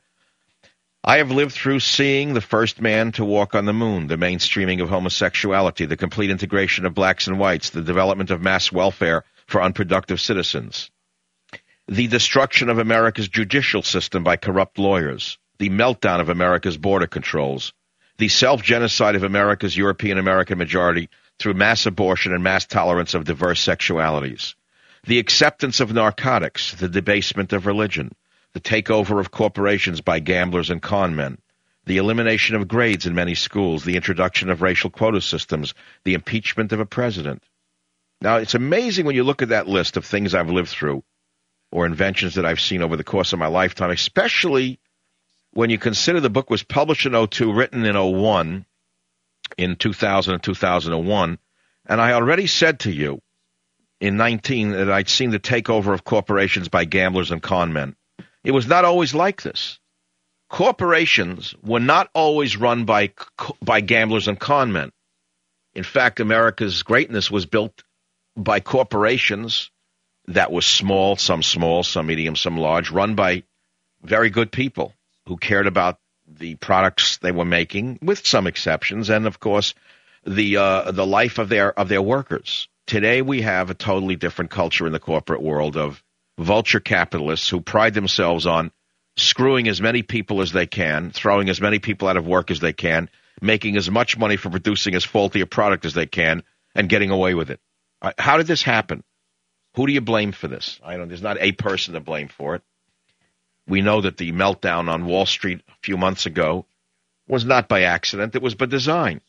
I have lived through seeing the first man to walk on the moon, the mainstreaming of homosexuality, the complete integration of blacks and whites, the development of mass welfare for unproductive citizens, the destruction of America's judicial system by corrupt lawyers, the meltdown of America's border controls, the self-genocide of America's European-American majority through mass abortion and mass tolerance of diverse sexualities, the acceptance of narcotics, the debasement of religion, the takeover of corporations by gamblers and con men, the elimination of grades in many schools, the introduction of racial quota systems, the impeachment of a president. Now, it's amazing when you look at that list of things I've lived through or inventions that I've seen over the course of my lifetime, especially when you consider the book was published in oh two, written in oh one, in two thousand and two thousand one, and I already said to you in nineteen that I'd seen the takeover of corporations by gamblers and con men. It was not always like this. Corporations were not always run by by gamblers and con men. In fact, America's greatness was built by corporations that were small, some small, some medium, some large, run by very good people who cared about the products they were making, with some exceptions, and of course, the uh, the life of their of their workers. Today, we have a totally different culture in the corporate world of vulture capitalists who pride themselves on screwing as many people as they can, throwing as many people out of work as they can, making as much money for producing as faulty a product as they can, and getting away with it. How did this happen? Who do you blame for this? I don't. There's not a person to blame for it. We know that the meltdown on Wall Street a few months ago was not by accident. It was by design.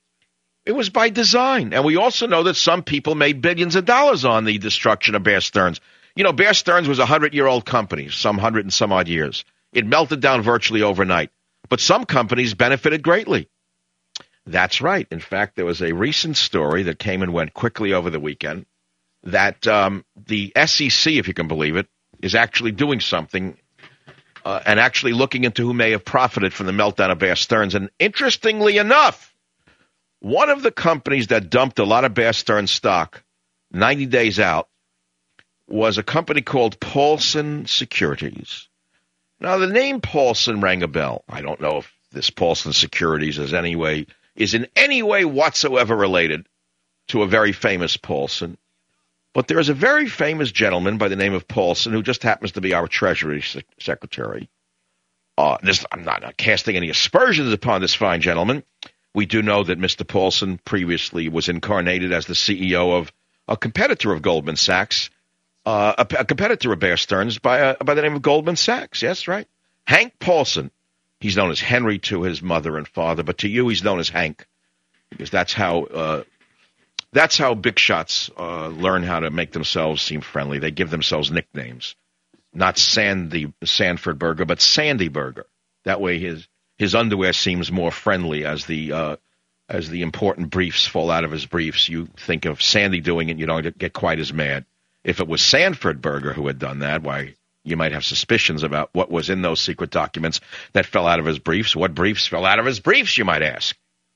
It was by design. And we also know that some people made billions of dollars on the destruction of Bear Stearns. You know, Bear Stearns was a hundred-year-old company, some hundred and some odd years. It melted down virtually overnight. But some companies benefited greatly. That's right. In fact, there was a recent story that came and went quickly over the weekend that um, the S E C, if you can believe it, is actually doing something uh, and actually looking into who may have profited from the meltdown of Bear Stearns. And interestingly enough, one of the companies that dumped a lot of Bear Stearns stock ninety days out was a company called Paulson Securities. Now, the name Paulson rang a bell. I don't know if this Paulson Securities is any way, is in any way whatsoever related to a very famous Paulson. But there is a very famous gentleman by the name of Paulson who just happens to be our Treasury Secretary. Uh, this, I'm not, not casting any aspersions upon this fine gentleman. We do know that Mister Paulson previously was incarnated as the C E O of a competitor of Goldman Sachs, uh, a, a competitor of Bear Stearns by, a, by the name of Goldman Sachs. Yes, right. Hank Paulson. He's known as Henry to his mother and father, but to you he's known as Hank, because that's how uh, that's how big shots uh, learn how to make themselves seem friendly. They give themselves nicknames, not Sandy Sanford Burger, but Sandy Burger. That way his his underwear seems more friendly as the uh, as the important briefs fall out of his briefs. You think of Sandy doing it, you don't get quite as mad. If it was Sanford Burger who had done that, why, you might have suspicions about what was in those secret documents that fell out of his briefs. What briefs fell out of his briefs, you might ask?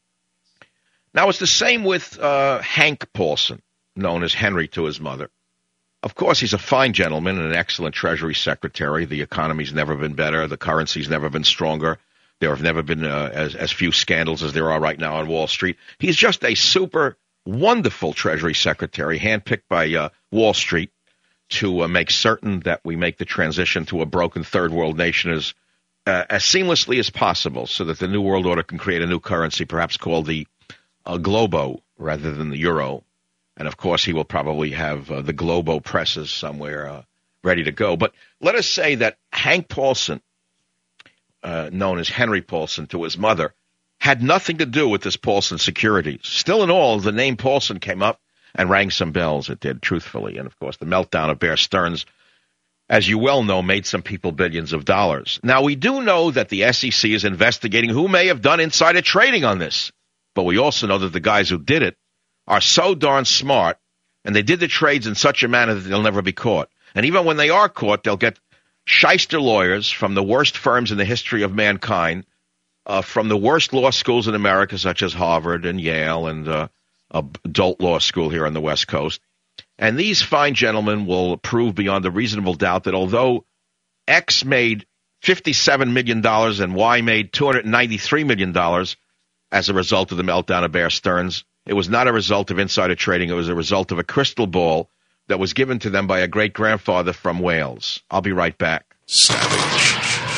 Now, it's the same with uh, Hank Paulson, known as Henry to his mother. Of course, he's a fine gentleman and an excellent Treasury Secretary. The economy's never been better. The currency's never been stronger. There have never been uh, as, as few scandals as there are right now on Wall Street. He's just a super wonderful Treasury Secretary, handpicked by uh, Wall Street to uh, make certain that we make the transition to a broken third world nation as uh, as seamlessly as possible, so that the New World Order can create a new currency, perhaps called the uh, Globo rather than the Euro. And, of course, he will probably have uh, the Globo presses somewhere uh, ready to go. But let us say that Hank Paulson, uh, known as Henry Paulson to his mother, had nothing to do with this Paulson Securities. Still in all, the name Paulson came up and rang some bells. It did, truthfully. And, of course, the meltdown of Bear Stearns, as you well know, made some people billions of dollars. Now, we do know that the S E C is investigating who may have done insider trading on this. But we also know that the guys who did it are so darn smart, and they did the trades in such a manner that they'll never be caught. And even when they are caught, they'll get shyster lawyers from the worst firms in the history of mankind, uh, from the worst law schools in America, such as Harvard and Yale and uh, adult law school here on the West Coast. And these fine gentlemen will prove beyond a reasonable doubt that although X made fifty-seven million dollars and Y made two hundred ninety-three million dollars as a result of the meltdown of Bear Stearns, it was not a result of insider trading. It was a result of a crystal ball that was given to them by a great-grandfather from Wales. I'll be right back. Savage.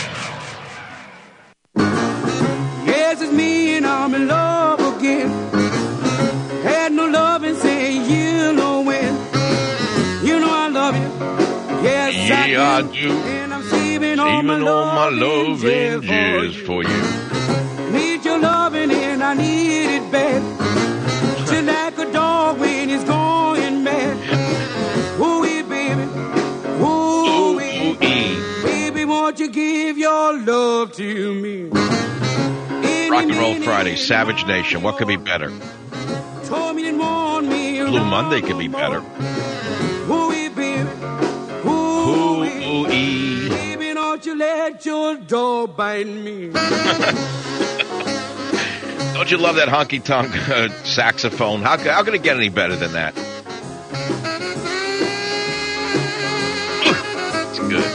Yes, it's me and I'm in love again. Had no love and say you know when. You know I love you. Yes, yeah, I I do. do. And I'm saving all my Even all my love loving just is for you. Need your loving and I need it bad. Just like a dog when he's going mad. Ooh-wee, baby. Ooh-wee. Ooh-wee. Baby, won't you give your love to me? Rock and Roll Friday, Savage Nation. What could be better? Blue Monday could be better. Ooh-wee, baby. Ooh-wee. Baby, don't you let your dog bite me. Don't you love that honky-tonk uh, saxophone? How, how can it get any better than that? It's good.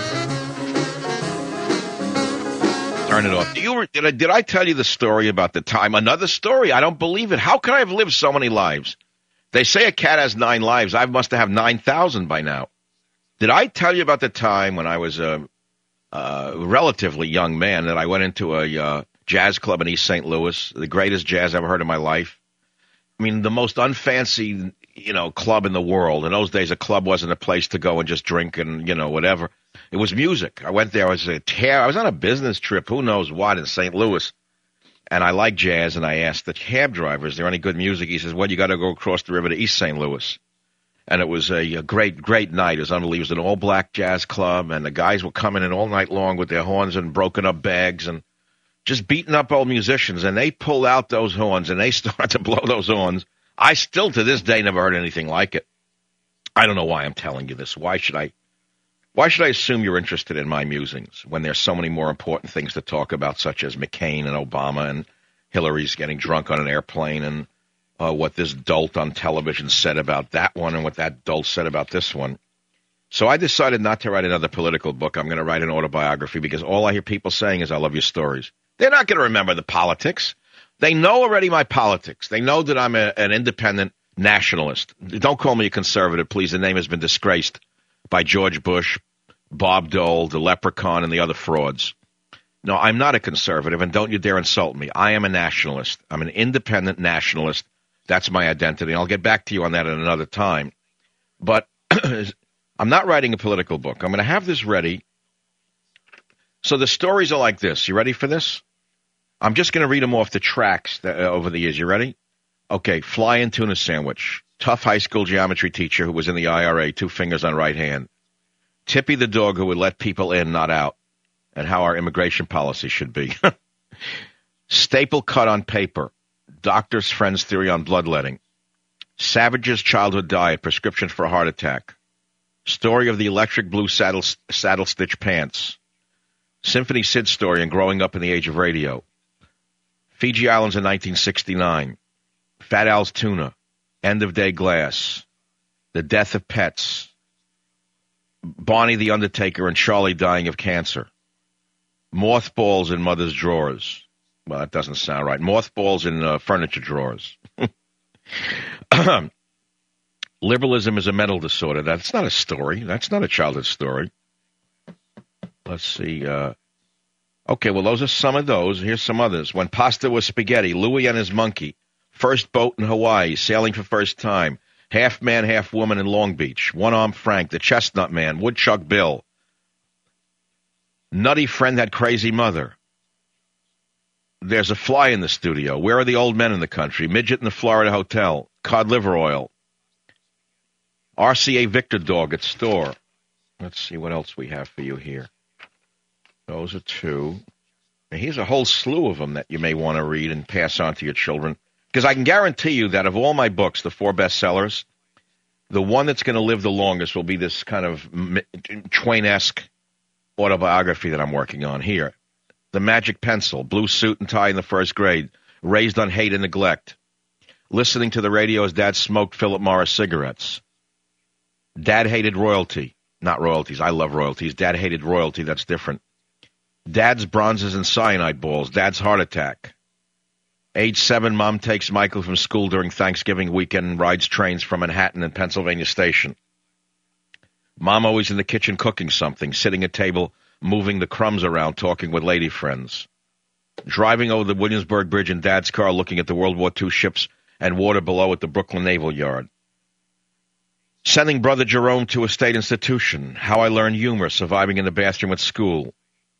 Turn it off. You, did, I, did I tell you the story about the time? Another story. I don't believe it. How can I have lived so many lives? They say a cat has nine lives. I must have nine thousand by now. Did I tell you about the time when I was a, a relatively young man that I went into a uh, jazz club in East Saint Louis, the greatest jazz I've ever heard in my life? I mean, the most unfancy, you know, club in the world. In those days, a club wasn't a place to go and just drink and, you know, whatever. It was music. I went there. I was a tear. I was on a business trip, who knows what, in Saint Louis. And I like jazz, and I asked the cab driver, is there any good music? He says, well, you got to go across the river to East Saint Louis. And it was a, a great, great night. It was unbelievable. It was an all-black jazz club, and the guys were coming in all night long with their horns and broken-up bags and just beating up old musicians. And they pulled out those horns, and they started to blow those horns. I still, to this day, never heard anything like it. I don't know why I'm telling you this. Why should I Why should I assume you're interested in my musings when there's so many more important things to talk about, such as McCain and Obama and Hillary's getting drunk on an airplane and uh, what this dolt on television said about that one and what that dolt said about this one? So I decided not to write another political book. I'm going to write an autobiography because all I hear people saying is, I love your stories. They're not going to remember the politics. They know already my politics. They know that I'm a, an independent nationalist. Don't call me a conservative, please. The name has been disgraced by George Bush, Bob Dole, the Leprechaun, and the other frauds. No, I'm not a conservative, and don't you dare insult me. I am a nationalist. I'm an independent nationalist. That's my identity. I'll get back to you on that at another time. But I'm not writing a political book. I'm going to have this ready. So the stories are like this. You ready for this? I'm just going to read them off the tracks that, uh, over the years. You ready? Okay, fly-in tuna sandwich. Tough high school geometry teacher who was in the I R A, two fingers on right hand. Tippy the dog who would let people in, not out, and how our immigration policy should be. Staple cut on paper. Doctor's friend's theory on bloodletting. Savage's childhood diet, prescription for a heart attack. Story of the electric blue saddle, saddle stitch pants. Symphony Sid story and growing up in the age of radio. Fiji Islands in nineteen sixty-nine. Fat Al's tuna. End of day glass. The death of pets. Barney the Undertaker and Charlie dying of cancer. Mothballs in mother's drawers. Well, that doesn't sound right. Mothballs in uh, furniture drawers. Liberalism is a mental disorder. That's not a story. That's not a childhood story. Let's see. Uh, okay, well, those are some of those. Here's some others. When pasta was spaghetti, Louis and his monkey. First boat in Hawaii, sailing for first time. Half man, half woman in Long Beach. One-armed Frank, the chestnut man, Woodchuck Bill. Nutty friend had crazy mother. There's a fly in the studio. Where are the old men in the country? Midget in the Florida hotel. Cod liver oil. R C A Victor dog at store. Let's see what else we have for you here. Those are two. And here's a whole slew of them that you may want to read and pass on to your children. Because I can guarantee you that of all my books, the four bestsellers, the one that's going to live the longest will be this kind of Twain-esque autobiography that I'm working on here. The Magic Pencil, blue suit and tie in the first grade, raised on hate and neglect. Listening to the radio as Dad smoked Philip Morris cigarettes. Dad hated royalty. Not royalties. I love royalties. Dad hated royalty. That's different. Dad's bronzes and cyanide balls. Dad's heart attack. Age seven, Mom takes Michael from school during Thanksgiving weekend and rides trains from Manhattan and Pennsylvania Station. Mom always in the kitchen cooking something, sitting at table, moving the crumbs around, talking with lady friends. Driving over the Williamsburg Bridge in Dad's car, looking at the World War Two ships and water below at the Brooklyn Naval Yard. Sending brother Jerome to a state institution. How I learned humor, surviving in the bathroom at school.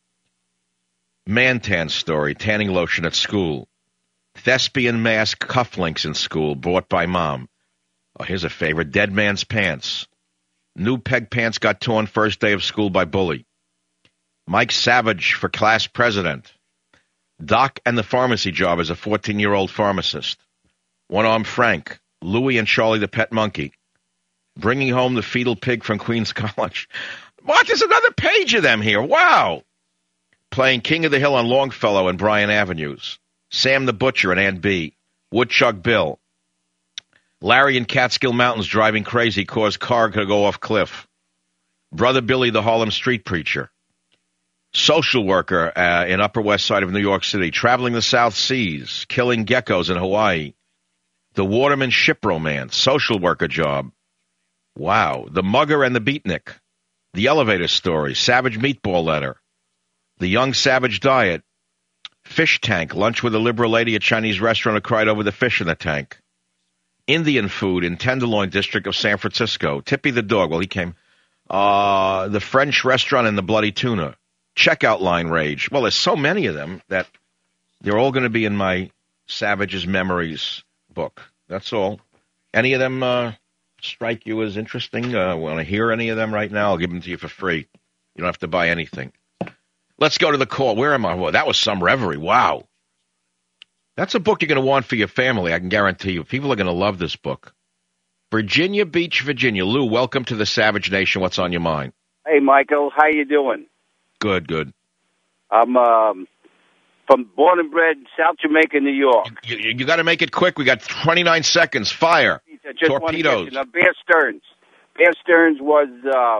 Man-tan story, tanning lotion at school. Thespian mask cufflinks in school, bought by Mom. Oh, here's a favorite. Dead man's pants. New peg pants got torn first day of school by bully. Mike Savage for class president. Doc and the pharmacy job as a fourteen-year-old pharmacist. One-armed Frank. Louie and Charlie the pet monkey. Bringing home the fetal pig from Queens College. What? There's another page of them here. Wow. Playing King of the Hill on Longfellow and Bryan Avenues. Sam the Butcher and Aunt B. Woodchuck Bill. Larry in Catskill Mountains driving crazy caused car to go off cliff. Brother Billy the Harlem Street Preacher. Social worker uh, in Upper West Side of New York City. Traveling the South Seas. Killing geckos in Hawaii. The Waterman Ship Romance. Social worker job. Wow. The Mugger and the Beatnik. The Elevator Story. Savage Meatball Letter. The Young Savage Diet. Fish Tank, lunch with a liberal lady at Chinese restaurant who cried over the fish in the tank. Indian food in Tenderloin district of San Francisco. Tippy the dog, well, he came. Uh, the French restaurant and the bloody tuna. Checkout line rage. Well, there's so many of them that they're all going to be in my Savage's Memories book. That's all. Any of them uh, strike you as interesting? Uh, want to hear any of them right now? I'll give them to you for free. You don't have to buy anything. Let's go to the call. Where am I? Well, that was some reverie. Wow. That's a book you're going to want for your family, I can guarantee you. People are going to love this book. Virginia Beach, Virginia. Lou, welcome to the Savage Nation. What's on your mind? Hey, Michael. How you doing? Good, good. I'm um, from born and bred South Jamaica, New York. You, you, you got to make it quick. We got twenty-nine seconds. Fire. I just Torpedoes. Now, Bear Stearns. Bear Stearns was uh,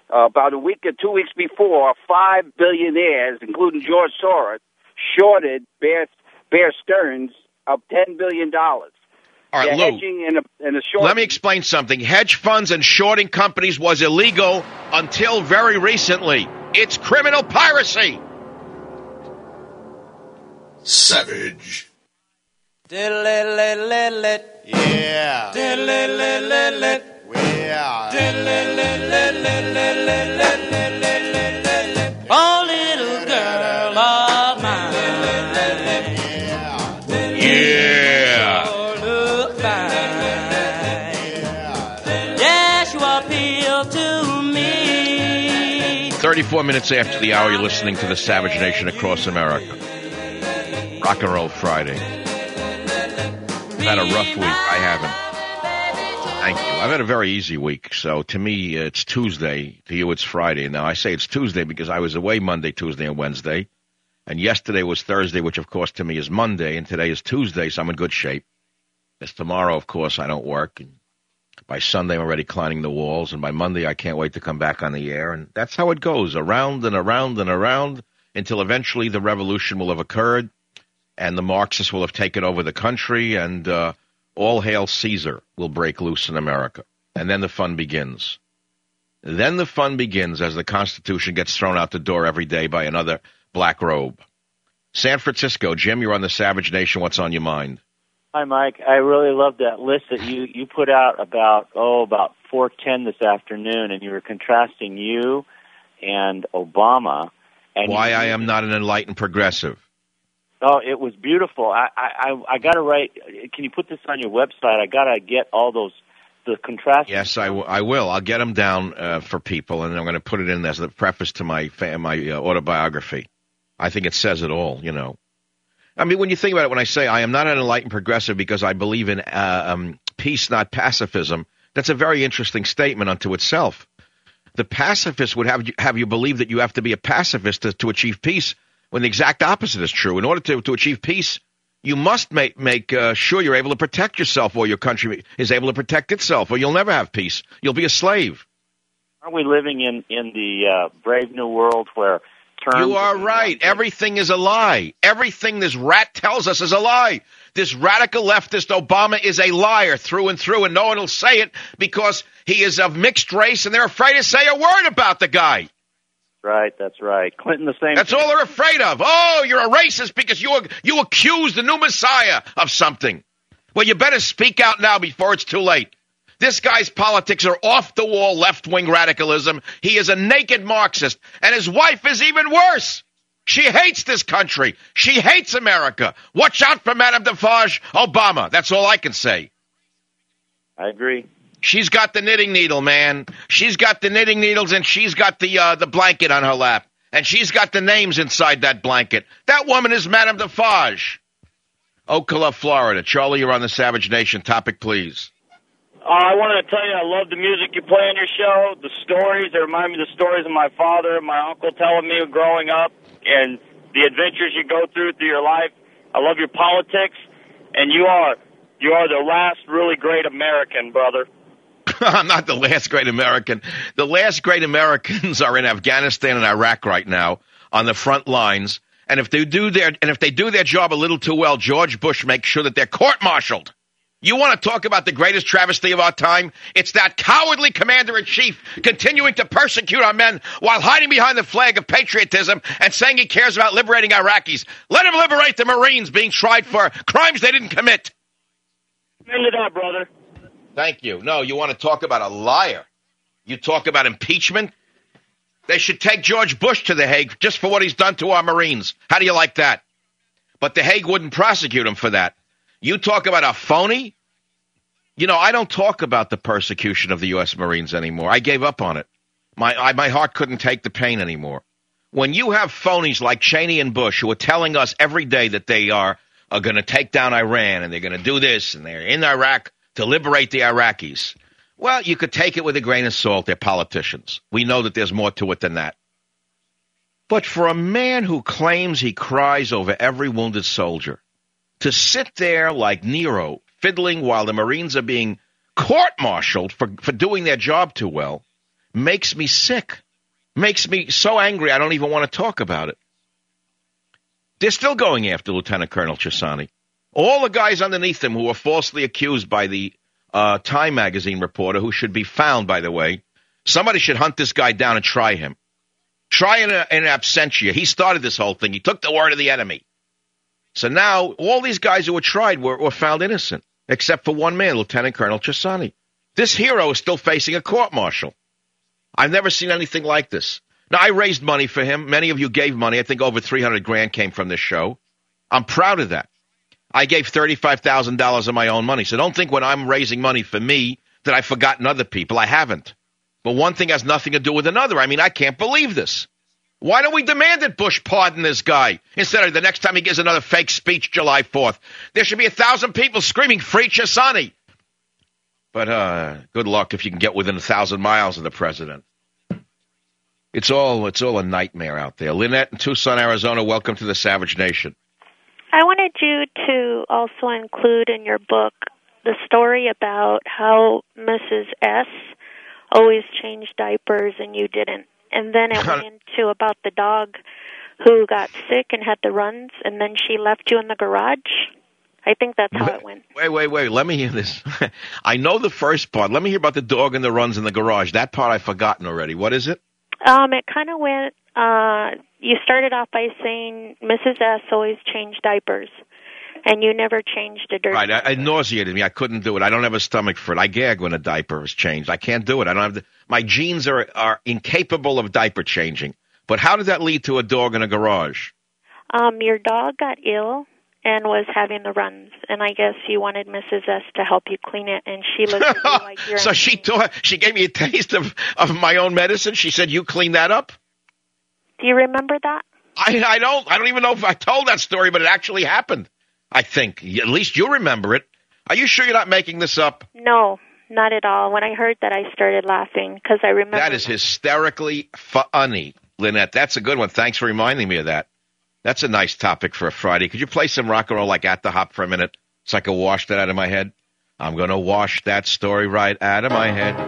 uh, about a week or two weeks before, five billionaires, including George Soros, shorted Bear, Bear Stearns of ten billion dollars. All right, They're Lou, hedging in a, in a short. let me explain something. Hedge funds and shorting companies was illegal until very recently. It's criminal piracy. Savage. Diddle-le-le-le-le. Yeah. Diddle-le-le-le-le. Yeah. Diddle-le-le-le-le-le-le-le-le-le. Oh, little girl of mine. Yeah. Oh, look fine. Yes, you appeal to me. thirty-four minutes after the hour, you're listening to the Savage Nation across America. Rock and Roll Friday. I've had a rough week. I haven't. Thank you. I've had a very easy week. So to me, it's Tuesday. To you, it's Friday. Now, I say it's Tuesday because I was away Monday, Tuesday, and Wednesday. And yesterday was Thursday, which, of course, to me is Monday. And today is Tuesday, so I'm in good shape. It's tomorrow, of course, I don't work. And by Sunday, I'm already climbing the walls. And by Monday, I can't wait to come back on the air. And that's how it goes, around and around and around, until eventually the revolution will have occurred. And the Marxists will have taken over the country, and uh, all hail Caesar will break loose in America. And then the fun begins. Then the fun begins as the Constitution gets thrown out the door every day by another black robe. San Francisco, Jim, you're on the Savage Nation. What's on your mind? Hi, Mike. I really love that list that you, you put out about, oh, about four ten this afternoon, and you were contrasting you and Obama. And Why you, I am not an enlightened progressive. Oh, it was beautiful. I I I got to write. Can you put this on your website? I got to get all those the contrast. Yes, I, w- I will. I'll get them down uh, for people, and I'm going to put it in as the preface to my fa- my uh, autobiography. I think it says it all. You know, I mean, when you think about it, when I say I am not an enlightened progressive because I believe in uh, um, peace, not pacifism, that's a very interesting statement unto itself. The pacifist would have you, have you believe that you have to be a pacifist to, to achieve peace, when the exact opposite is true. In order to, to achieve peace, you must make make uh, sure you're able to protect yourself, or your country is able to protect itself, or you'll never have peace. You'll be a slave. Aren't we living in, in the uh, brave new world where terms... You are right. Everything is a lie. Everything this rat tells us is a lie. This radical leftist Obama is a liar through and through, and no one will say it because he is of mixed race, and they're afraid to say a word about the guy. Right, that's right. Clinton, the same. That's thing. all they're afraid of. Oh, you're a racist because you you accuse the new Messiah of something. Well, you better speak out now before it's too late. This guy's politics are off-the-wall left-wing radicalism. He is a naked Marxist, and his wife is even worse. She hates this country. She hates America. Watch out for Madame Defarge Obama. That's all I can say. I agree. She's got the knitting needle, man. She's got the knitting needles, and she's got the uh, the blanket on her lap. And she's got the names inside that blanket. That woman is Madame Defarge. Ocala, Florida. Charlie, you're on the Savage Nation. Topic, please. Uh, I wanted to tell you I love the music you play on your show, the stories. They remind me of the stories of my father and my uncle telling me growing up, and the adventures you go through through your life. I love your politics, and you are you are the last really great American, brother. I'm not the last great American. The last great Americans are in Afghanistan and Iraq right now on the front lines. And if they do their and if they do their job a little too well, George Bush makes sure that they're court-martialed. You want to talk about the greatest travesty of our time? It's that cowardly commander-in-chief continuing to persecute our men while hiding behind the flag of patriotism and saying he cares about liberating Iraqis. Let him liberate the Marines being tried for crimes they didn't commit. End it up, brother. Thank you. No, you want to talk about a liar. You talk about impeachment? They should take George Bush to The Hague just for what he's done to our Marines. How do you like that? But The Hague wouldn't prosecute him for that. You talk about a phony? You know, I don't talk about the persecution of the U S Marines anymore. I gave up on it. My I, my heart couldn't take the pain anymore. When you have phonies like Cheney and Bush who are telling us every day that they are, are going to take down Iran and they're going to do this and they're in Iraq to liberate the Iraqis, well, you could take it with a grain of salt. They're politicians. We know that there's more to it than that. But for a man who claims he cries over every wounded soldier, to sit there like Nero, fiddling while the Marines are being court-martialed for, for doing their job too well, makes me sick, makes me so angry I don't even want to talk about it. They're still going after Lieutenant Colonel Chisani. All the guys underneath him who were falsely accused by the uh, Time magazine reporter, who should be found, by the way. Somebody should hunt this guy down and try him. Try in, a, in absentia. He started this whole thing. He took the word of the enemy. So now all these guys who were tried were, were found innocent, except for one man, Lieutenant Colonel Chisani. This hero is still facing a court-martial. I've never seen anything like this. Now, I raised money for him. Many of you gave money. I think over three hundred grand came from this show. I'm proud of that. I gave thirty-five thousand dollars of my own money. So don't think when I'm raising money for me that I've forgotten other people. I haven't. But one thing has nothing to do with another. I mean, I can't believe this. Why don't we demand that Bush pardon this guy instead of the next time he gives another fake speech July fourth? There should be a thousand people screaming, free Chisani. But uh, good luck if you can get within a thousand miles of the president. It's all it's all a nightmare out there. Lynette in Tucson, Arizona, welcome to the Savage Nation. I wanted you to also include in your book the story about how Missus S always changed diapers and you didn't. And then it went into about the dog who got sick and had the runs, and then she left you in the garage. I think that's how it went. Wait, wait, wait. Let me hear this. I know the first part. Let me hear about the dog and the runs in the garage. That part I've forgotten already. What is it? Um, it kind of went, uh, you started off by saying Missus S always changed diapers, and you never changed a dirty Right, diaper. it nauseated me. I couldn't do it. I don't have a stomach for it. I gag when a diaper is changed. I can't do it. I don't have the, my genes are, are incapable of diaper changing. But how did that lead to a dog in a garage? Um, your dog got ill and was having the runs, and I guess you wanted Missus S to help you clean it, and she looked at you like you're So she taught, she gave me a taste of, of my own medicine. She said, you clean that up? Do you remember that? I, I don't. I don't even know if I told that story, but it actually happened. I think. At least you remember it. Are you sure you're not making this up? No, not at all. When I heard that, I started laughing because I remember. That is hysterically funny, Lynette. That's a good one. Thanks for reminding me of that. That's a nice topic for a Friday. Could you play some rock and roll like At the Hop for a minute so I can wash that out of my head? I'm going to wash that story right out of my head.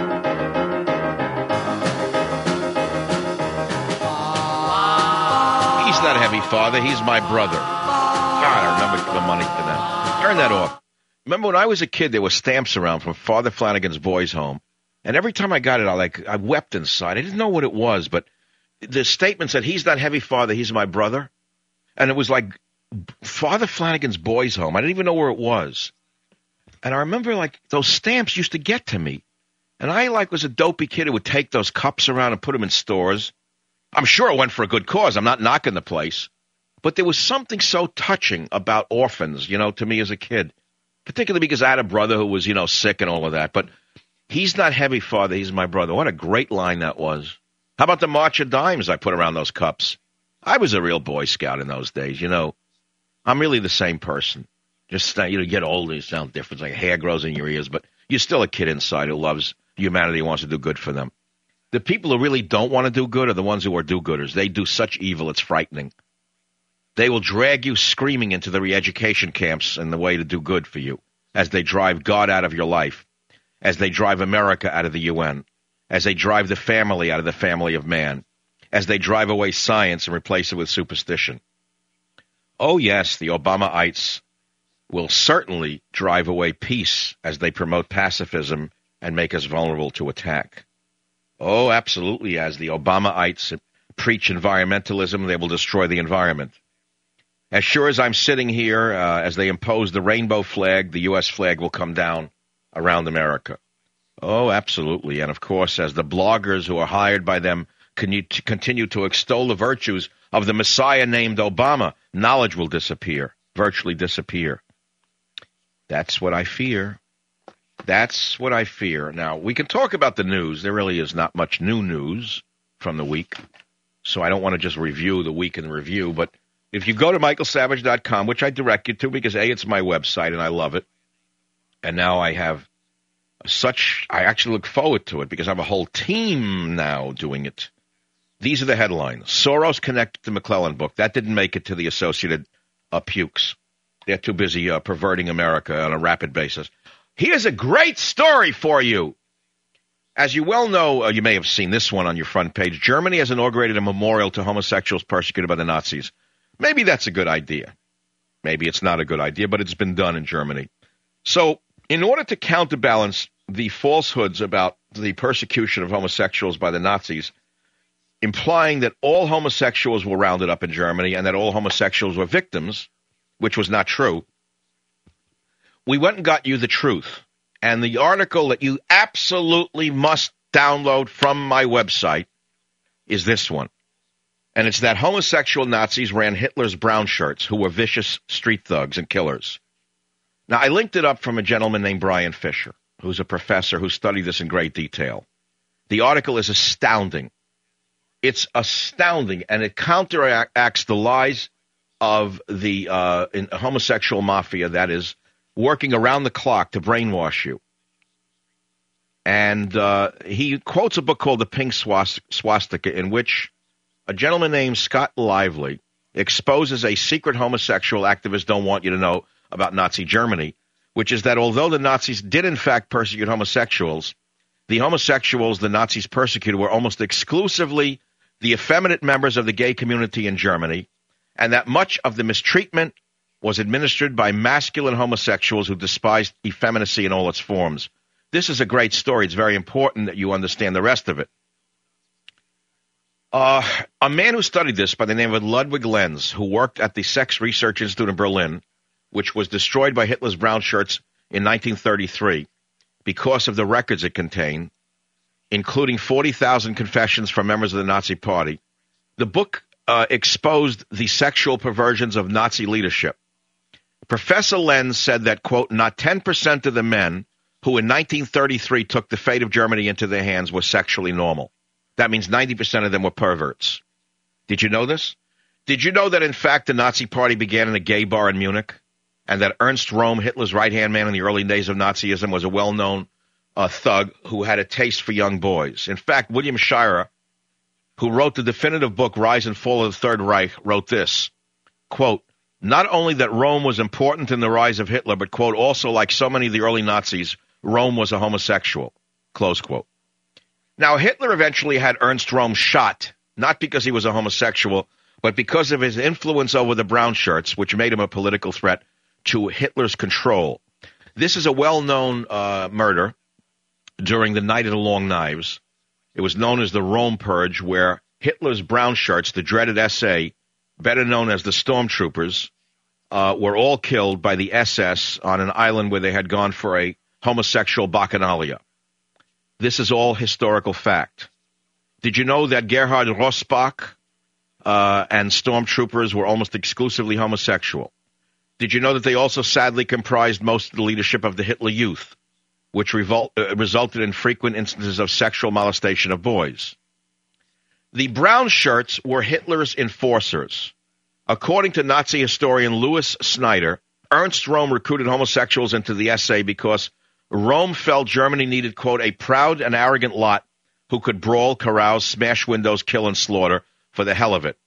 He's not a heavy father. He's my brother. God, I remember giving money to them. Turn that off. Remember when I was a kid, there were stamps around from Father Flanagan's Boys Home. And every time I got it, I like I wept inside. I didn't know what it was, but the statement said, he's not heavy father, he's my brother. And it was like Father Flanagan's Boys Home. I didn't even know where it was. And I remember like those stamps used to get to me. And I like was a dopey kid who would take those cups around and put them in stores. I'm sure it went for a good cause. I'm not knocking the place. But there was something so touching about orphans, you know, to me as a kid. Particularly because I had a brother who was, you know, sick and all of that. But he's not heavy father, he's my brother. What a great line that was. How about the March of Dimes I put around those cups? I was a real Boy Scout in those days, you know. I'm really the same person. Just, you know, you get older, you sound different. It's like hair grows in your ears, but you're still a kid inside who loves humanity and wants to do good for them. The people who really don't want to do good are the ones who are do-gooders. They do such evil, it's frightening. They will drag you screaming into the re-education camps in the way to do good for you as they drive God out of your life, as they drive America out of the U N, as they drive the family out of the family of man, as they drive away science and replace it with superstition. Oh, yes, the Obamaites will certainly drive away peace as they promote pacifism and make us vulnerable to attack. Oh, absolutely, as the Obamaites preach environmentalism, they will destroy the environment. As sure as I'm sitting here, uh, as they impose the rainbow flag, the U S flag will come down around America. Oh, absolutely. And, of course, as the bloggers who are hired by them continue to extol the virtues of the Messiah named Obama, knowledge will disappear, virtually disappear. That's what I fear. That's what I fear. Now, we can talk about the news. There really is not much new news from the week, so I don't want to just review the week in review. But if you go to michael savage dot com, which I direct you to because, A, it's my website and I love it, and now I have such – I actually look forward to it because I have a whole team now doing it. These are the headlines. Soros connected to McClellan book. That didn't make it to the Associated uh, Pukes. They're too busy uh, perverting America on a rapid basis. Here's a great story for you. As you well know, uh, you may have seen this one on your front page. Germany has inaugurated a memorial to homosexuals persecuted by the Nazis. Maybe that's a good idea. Maybe it's not a good idea, but it's been done in Germany. So in order to counterbalance the falsehoods about the persecution of homosexuals by the Nazis, implying that all homosexuals were rounded up in Germany and that all homosexuals were victims, which was not true, we went and got you the truth. And the article that you absolutely must download from my website is this one. And it's that homosexual Nazis ran Hitler's brown shirts, who were vicious street thugs and killers. Now, I linked it up from a gentleman named Brian Fisher, who's a professor who studied this in great detail. The article is astounding. It's astounding, and it counteracts the lies of the uh, in, homosexual mafia that is working around the clock to brainwash you. And uh, he quotes a book called The Pink Swastika, in which a gentleman named Scott Lively exposes a secret homosexual activists don't want you to know about Nazi Germany, which is that although the Nazis did in fact persecute homosexuals, the homosexuals the Nazis persecuted were almost exclusively the effeminate members of the gay community in Germany, and that much of the mistreatment was administered by masculine homosexuals who despised effeminacy in all its forms. This is a great story. It's very important that you understand the rest of it. Uh, a man who studied this by the name of Ludwig Lenz, who worked at the Sex Research Institute in Berlin, which was destroyed by Hitler's brown shirts in nineteen thirty-three because of the records it contained, including forty thousand confessions from members of the Nazi Party. The book uh, exposed the sexual perversions of Nazi leadership. Professor Lenz said that, quote, not ten percent of the men who in nineteen thirty-three took the fate of Germany into their hands were sexually normal. That means ninety percent of them were perverts. Did you know this? Did you know that, in fact, the Nazi Party began in a gay bar in Munich, and that Ernst Röhm, Hitler's right-hand man in the early days of Nazism, was a well-known uh, thug who had a taste for young boys? In fact, William Shirer, who wrote the definitive book Rise and Fall of the Third Reich, wrote this, quote, not only that Rome was important in the rise of Hitler, but, quote, also like so many of the early Nazis, Rome was a homosexual, close quote. Now, Hitler eventually had Ernst Röhm shot, not because he was a homosexual, but because of his influence over the brown shirts, which made him a political threat to Hitler's control. This is a well-known uh, murder during the Night of the Long Knives. It was known as the Rome Purge, where Hitler's brown shirts, the dreaded S A, better known as the Stormtroopers, uh, were all killed by the S S on an island where they had gone for a homosexual bacchanalia. This is all historical fact. Did you know that Gerhard Rossbach uh, and Stormtroopers were almost exclusively homosexual? Did you know that they also sadly comprised most of the leadership of the Hitler Youth, which revol- uh, resulted in frequent instances of sexual molestation of boys? The brown shirts were Hitler's enforcers. According to Nazi historian Louis Snyder, Ernst Röhm recruited homosexuals into the S A because Rome felt Germany needed, quote, a proud and arrogant lot who could brawl, carouse, smash windows, kill, and slaughter for the hell of it.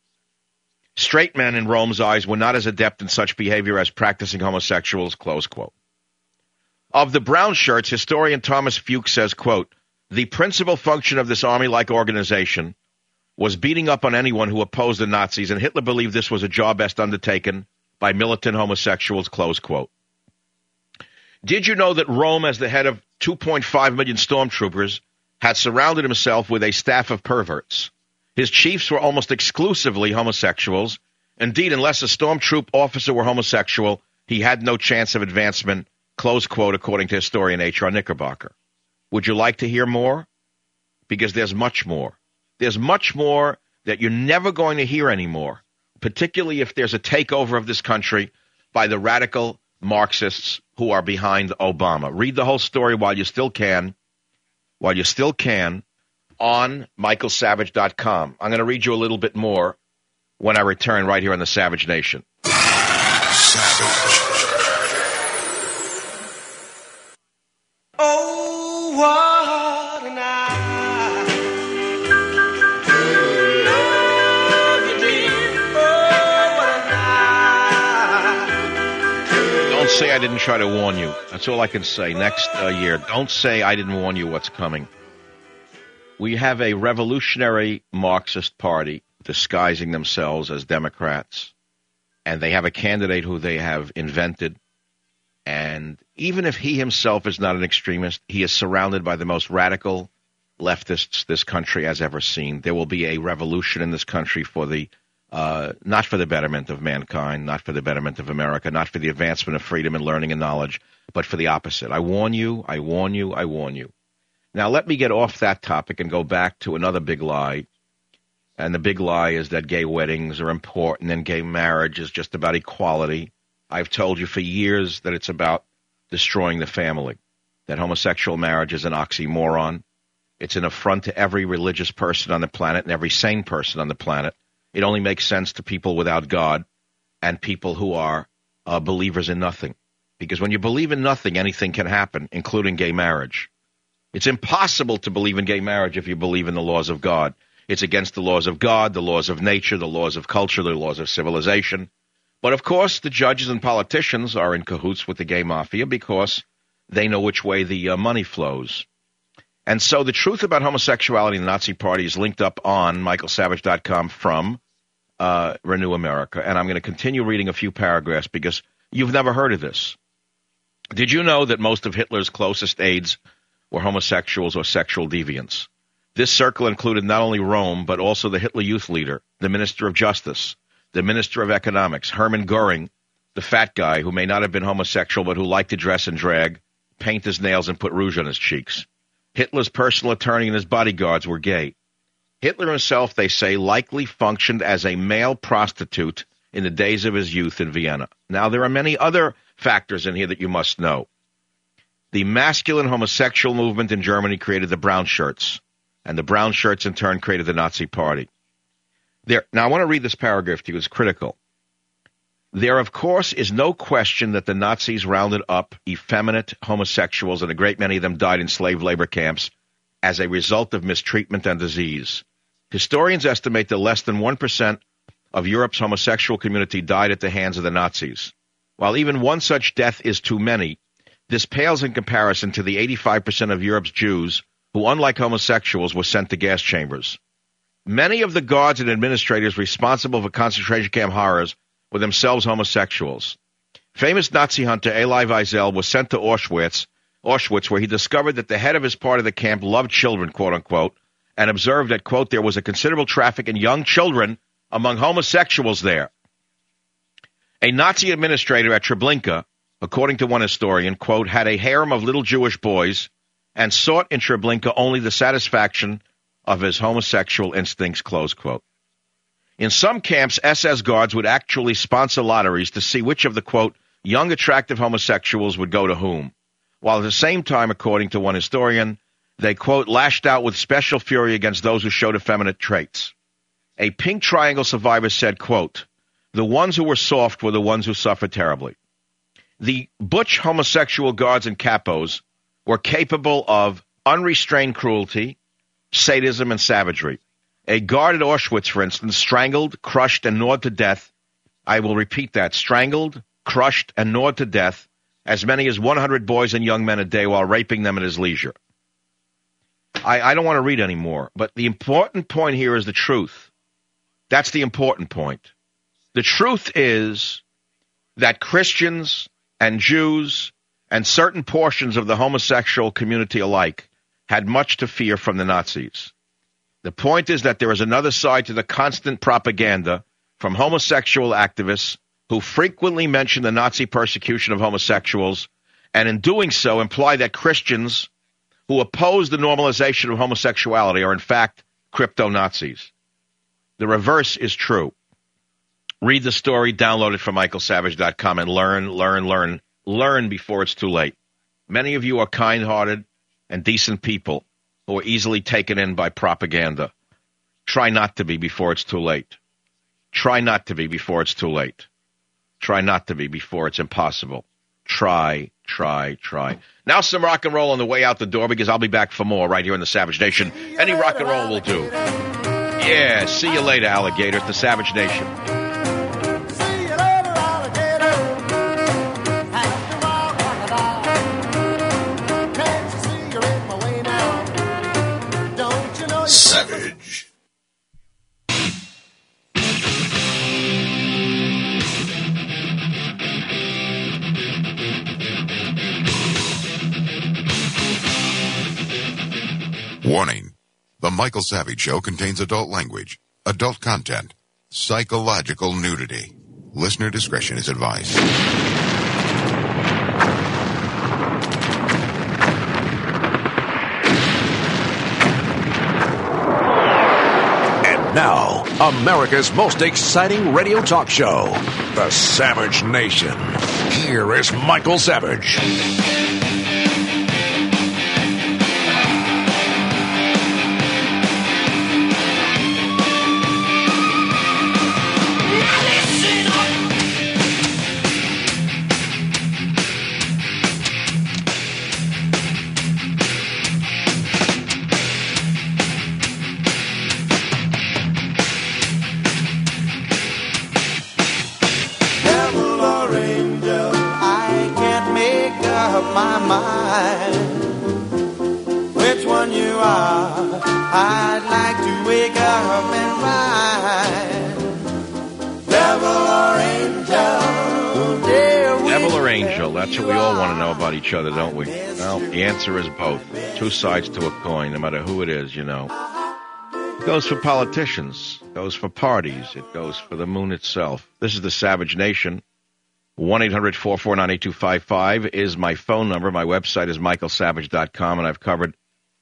Straight men in Rome's eyes were not as adept in such behavior as practicing homosexuals, close quote. Of the brown shirts, historian Thomas Fuchs says, quote, the principal function of this army-like organization was beating up on anyone who opposed the Nazis, and Hitler believed this was a job best undertaken by militant homosexuals, close quote. Did you know that Rome, as the head of two point five million stormtroopers, had surrounded himself with a staff of perverts? His chiefs were almost exclusively homosexuals. Indeed, unless a stormtroop officer were homosexual, he had no chance of advancement, close quote, according to historian H R Knickerbocker. Would you like to hear more? Because there's much more. There's much more that you're never going to hear anymore, particularly if there's a takeover of this country by the radical Marxists who are behind Obama. Read the whole story while you still can, while you still can, on Michael Savage dot com. I'm going to read you a little bit more when I return right here on the Savage Nation. Savage. Oh, what an eye. Love you, dear. Oh, what an eye. Don't say I didn't try to warn you. That's all I can say. Next uh, year, don't say I didn't warn you what's coming. We have a revolutionary Marxist party disguising themselves as Democrats, and they have a candidate who they have invented. And even if he himself is not an extremist, he is surrounded by the most radical leftists this country has ever seen. There will be a revolution in this country for the uh, not for the betterment of mankind, not for the betterment of America, not for the advancement of freedom and learning and knowledge, but for the opposite. I warn you, I warn you, I warn you. Now, let me get off that topic and go back to another big lie. And the big lie is that gay weddings are important and gay marriage is just about equality. I've told you for years that it's about destroying the family, that homosexual marriage is an oxymoron. It's an affront to every religious person on the planet and every sane person on the planet. It only makes sense to people without God and people who are uh, believers in nothing. Because when you believe in nothing, anything can happen, including gay marriage. It's impossible to believe in gay marriage if you believe in the laws of God. It's against the laws of God, the laws of nature, the laws of culture, the laws of civilization. But, of course, the judges and politicians are in cahoots with the gay mafia because they know which way the uh, money flows. And so the truth about homosexuality in the Nazi Party is linked up on michael savage dot com from uh, Renew America. And I'm going to continue reading a few paragraphs because you've never heard of this. Did you know that most of Hitler's closest aides were homosexuals or sexual deviants? This circle included not only Rome, but also the Hitler Youth leader, the Minister of Justice, the Minister of Economics, Hermann Goering, the fat guy who may not have been homosexual but who liked to dress in drag, paint his nails, and put rouge on his cheeks. Hitler's personal attorney and his bodyguards were gay. Hitler himself, they say, likely functioned as a male prostitute in the days of his youth in Vienna. Now, there are many other factors in here that you must know. The masculine homosexual movement in Germany created the brown shirts, and the brown shirts in turn created the Nazi Party. There, now, I want to read this paragraph to you. It's critical. There, of course, is no question that the Nazis rounded up effeminate homosexuals, and a great many of them died in slave labor camps as a result of mistreatment and disease. Historians estimate that less than one percent of Europe's homosexual community died at the hands of the Nazis. While even one such death is too many, this pales in comparison to the eighty-five percent of Europe's Jews who, unlike homosexuals, were sent to gas chambers. Many of the guards and administrators responsible for concentration camp horrors were themselves homosexuals. Famous Nazi hunter Elie Wiesel was sent to Auschwitz, Auschwitz, where he discovered that the head of his part of the camp loved children, quote-unquote, and observed that, quote, there was a considerable traffic in young children among homosexuals there. A Nazi administrator at Treblinka, according to one historian, quote, had a harem of little Jewish boys and sought in Treblinka only the satisfaction of his homosexual instincts, close quote. In some camps, S S guards would actually sponsor lotteries to see which of the, quote, young attractive homosexuals would go to whom, while at the same time, according to one historian, they, quote, lashed out with special fury against those who showed effeminate traits. A Pink Triangle survivor said, quote, the ones who were soft were the ones who suffered terribly. The butch homosexual guards and capos were capable of unrestrained cruelty, sadism, and savagery. A guard at Auschwitz, for instance, strangled, crushed, and gnawed to death. I will repeat that, strangled, crushed, and gnawed to death as many as one hundred boys and young men a day while raping them at his leisure. I, I don't want to read anymore, but the important point here is the truth. That's the important point. The truth is that Christians and Jews and certain portions of the homosexual community alike had much to fear from the Nazis. The point is that there is another side to the constant propaganda from homosexual activists who frequently mention the Nazi persecution of homosexuals, and in doing so imply that Christians who oppose the normalization of homosexuality are in fact crypto-Nazis. The reverse is true. Read the story, download it from michael savage dot com, and learn, learn, learn, learn before it's too late. Many of you are kind-hearted and decent people who are easily taken in by propaganda. Try not to be before it's too late. Try not to be before it's too late. Try not to be before it's impossible. Try, try, try. Now some rock and roll on the way out the door, because I'll be back for more right here in the Savage Nation. Any rock and roll will do. Yeah, see you later, alligator. It's the Savage Nation. Don't you know Savage. Warning. The Michael Savage Show contains adult language, adult content, psychological nudity. Listener discretion is advised. And now, America's most exciting radio talk show, The Savage Nation. Here is Michael Savage. My mind, which one you are, I'd like to wake up and ride. Devil or angel, dear. Devil or angel, that's what we all want to know about each other, don't we? Well, the answer is both. Two sides to a coin, no matter who it is, you know. It goes for politicians, it goes for parties, it goes for the moon itself. This is the Savage Nation. one eight hundred four four nine eight two five five is my phone number. My website is michael savage dot com, and I've covered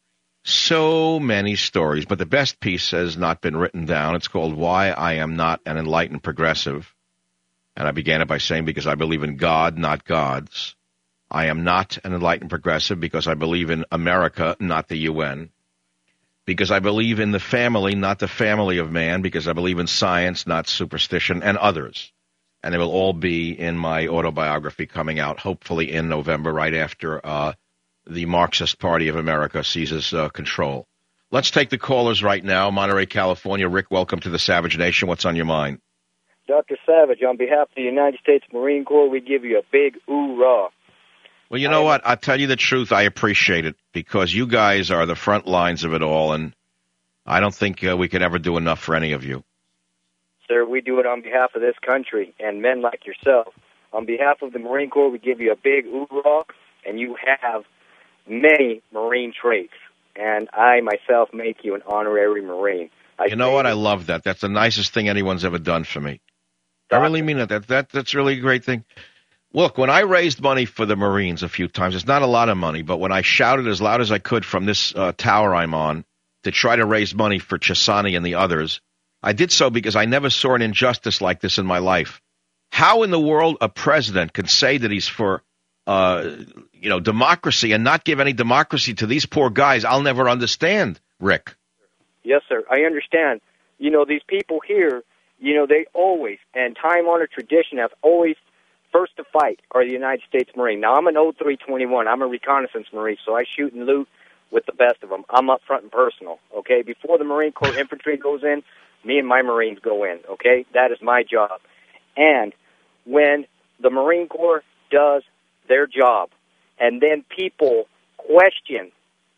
so many stories. But the best piece has not been written down. It's called Why I Am Not an Enlightened Progressive. And I began it by saying because I believe in God, not gods. I am not an enlightened progressive because I believe in America, not the U N. Because I believe in the family, not the family of man. Because I believe in science, not superstition, and others. And they will all be in my autobiography coming out, hopefully in November, right after uh, the Marxist Party of America seizes uh, control. Let's take the callers right now. Monterey, California. Rick, welcome to the Savage Nation. What's on your mind? Doctor Savage, on behalf of the United States Marine Corps, we give you a big hoorah. Well, you know what? I'll tell you the truth. I appreciate it because you guys are the front lines of it all, and I don't think uh, we could ever do enough for any of you. Sir, we do it on behalf of this country and men like yourself. On behalf of the Marine Corps, we give you a big hoorah, and you have many Marine traits. And I, myself, make you an honorary Marine. I you know what? I love that. That's the nicest thing anyone's ever done for me. Doctor. I really mean it. That, that, that's really a great thing. Look, when I raised money for the Marines a few times, it's not a lot of money, but when I shouted as loud as I could from this uh, tower I'm on to try to raise money for Chisani and the others, I did so because I never saw an injustice like this in my life. How in the world a president can say that he's for, uh, you know, democracy and not give any democracy to these poor guys, I'll never understand, Rick. Yes, sir. I understand. You know, these people here, you know, they always, and time-honored tradition, have always first to fight are the United States Marine. Now, I'm an O three twenty-one. I'm a reconnaissance Marine, so I shoot and loot with the best of them. I'm up front and personal, okay? Before the Marine Corps infantry goes in, me and my Marines go in, okay? That is my job. And when the Marine Corps does their job, and then people question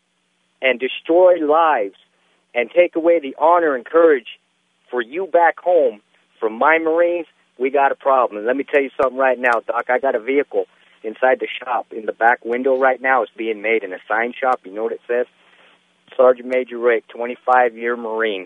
and destroy lives and take away the honor and courage for you back home from my Marines, we got a problem. And let me tell you something right now, Doc. I got a vehicle inside the shop. In the back window right now, it's being made in a sign shop. You know what it says? Sergeant Major Rick, twenty-five-year Marine.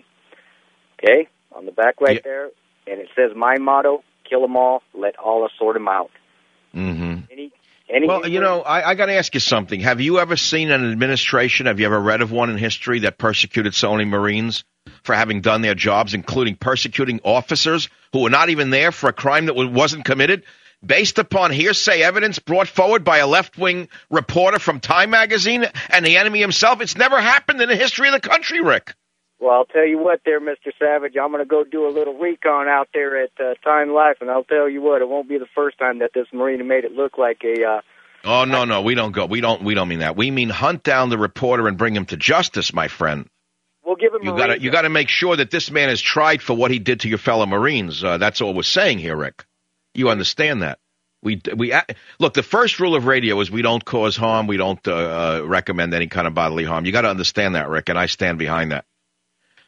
Okay? On the back right yeah. there. And it says my motto, kill them all, let Allah sort them out. Mm-hmm. Any, any well, you know, I, I got to ask you something. Have you ever seen an administration, have you ever read of one in history that persecuted so many Marines for having done their jobs, including persecuting officers who were not even there for a crime that wasn't committed, based upon hearsay evidence brought forward by a left-wing reporter from Time magazine and the enemy himself? It's never happened in the history of the country, Rick. Well, I'll tell you what there, Mister Savage. I'm going to go do a little recon out there at uh, Time Life, and I'll tell you what, it won't be the first time that this Marine made it look like a... Uh, oh, no, no, we don't go. We don't We don't mean that. We mean hunt down the reporter and bring him to justice, my friend. We'll give him you got You got to make sure that this man is tried for what he did to your fellow Marines. Uh, that's all we're saying here, Rick. You understand that. We we Look, the first rule of radio is we don't cause harm. We don't uh, uh, recommend any kind of bodily harm. You got to understand that, Rick, and I stand behind that.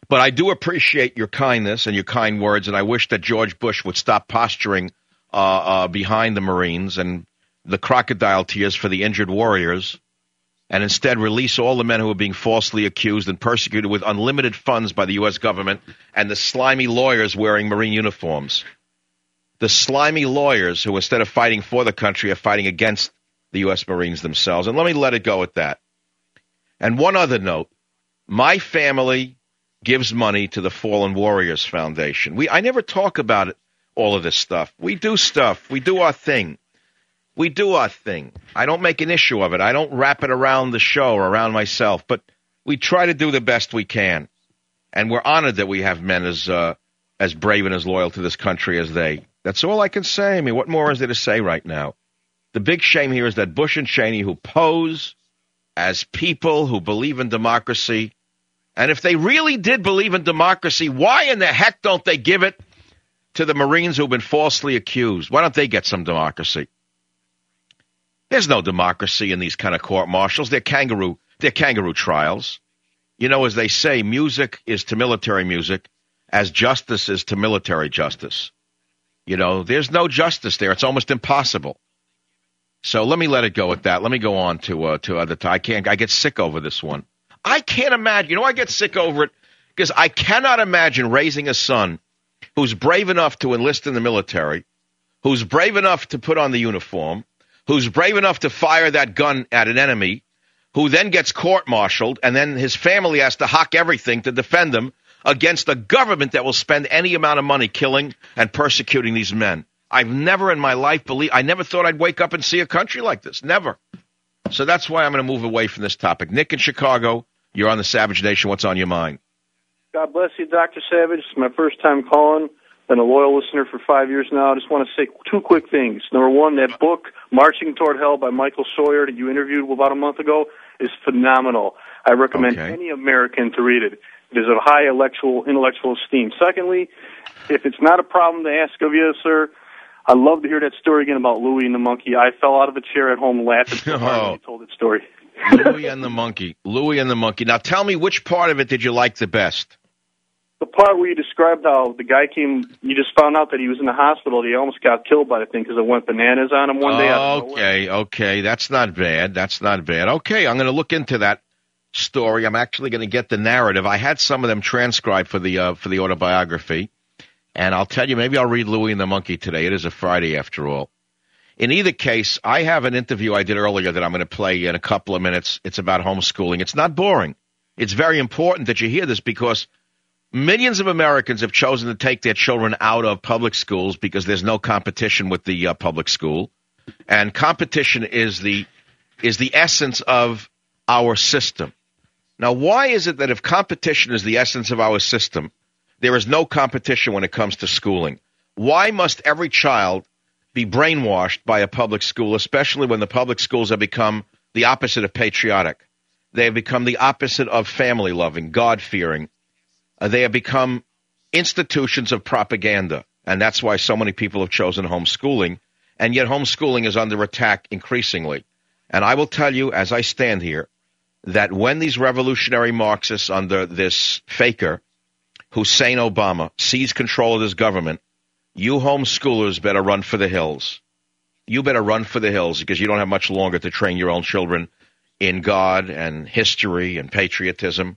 But I do appreciate your kindness and your kind words, and I wish that George Bush would stop posturing uh, uh, behind the Marines and the crocodile tears for the injured warriors, and instead release all the men who are being falsely accused and persecuted with unlimited funds by the U S government and the slimy lawyers wearing Marine uniforms. The slimy lawyers who, instead of fighting for the country, are fighting against the U S Marines themselves. And let me let it go at that. And one other note, my family gives money to the Fallen Warriors Foundation. We I never talk about it, all of this stuff. We do stuff. We do our thing. We do our thing. I don't make an issue of it. I don't wrap it around the show or around myself, but we try to do the best we can. And we're honored that we have men as uh, as brave and as loyal to this country as they. That's all I can say. I mean, what more is there to say right now? The big shame here is that Bush and Cheney, who pose as people who believe in democracy, and if they really did believe in democracy, why in the heck don't they give it to the Marines who've been falsely accused? Why don't they get some democracy? There's no democracy in these kind of court-martials. They're kangaroo, they're kangaroo trials. You know, as they say, music is to military music as justice is to military justice. You know, there's no justice there. It's almost impossible. So let me let it go at that. Let me go on to uh, to other. T- I can't. I get sick over this one. I can't imagine. You know, I get sick over it because I cannot imagine raising a son who's brave enough to enlist in the military, who's brave enough to put on the uniform, who's brave enough to fire that gun at an enemy, who then gets court-martialed, and then his family has to hock everything to defend them against a government that will spend any amount of money killing and persecuting these men. I've never in my life believed, I never thought I'd wake up and see a country like this. Never. So that's why I'm going to move away from this topic. Nick in Chicago, you're on the Savage Nation. What's on your mind? God bless you, Doctor Savage. It's my first time calling. Been a loyal listener for five years now. I just want to say two quick things. Number one, that book, Marching Toward Hell by Michael Sawyer that you interviewed about a month ago is phenomenal. I recommend Okay. any American to read it. It is of high intellectual, intellectual esteem. Secondly, if it's not a problem to ask of you, sir, I'd love to hear that story again about Louie and the monkey. I fell out of a chair at home laughing so hard when you told that story. Louie and the monkey. Louie and the monkey. Now tell me, which part of it did you like the best? The part where you described how the guy came, you just found out that he was in the hospital. He almost got killed by the thing because it went bananas on him one day. out of nowhere. Okay, okay. That's not bad. That's not bad. Okay, I'm going to look into that story. I'm actually going to get the narrative. I had some of them transcribed for the uh, for the autobiography. And I'll tell you, maybe I'll read Louie and the Monkey today. It is a Friday, after all. In either case, I have an interview I did earlier that I'm going to play in a couple of minutes. It's about homeschooling. It's not boring. It's very important that you hear this because millions of Americans have chosen to take their children out of public schools because there's no competition with the uh, public school. And competition is the is the essence of our system. Now, why is it that if competition is the essence of our system, there is no competition when it comes to schooling? Why must every child be brainwashed by a public school, especially when the public schools have become the opposite of patriotic? They have become the opposite of family-loving, God-fearing. Uh, they have become institutions of propaganda, and that's why so many people have chosen homeschooling, and yet homeschooling is under attack increasingly. And I will tell you, as I stand here, that when these revolutionary Marxists under this faker, Hussein Obama, seize control of this government, you homeschoolers better run for the hills. You better run for the hills because you don't have much longer to train your own children in God and history and patriotism.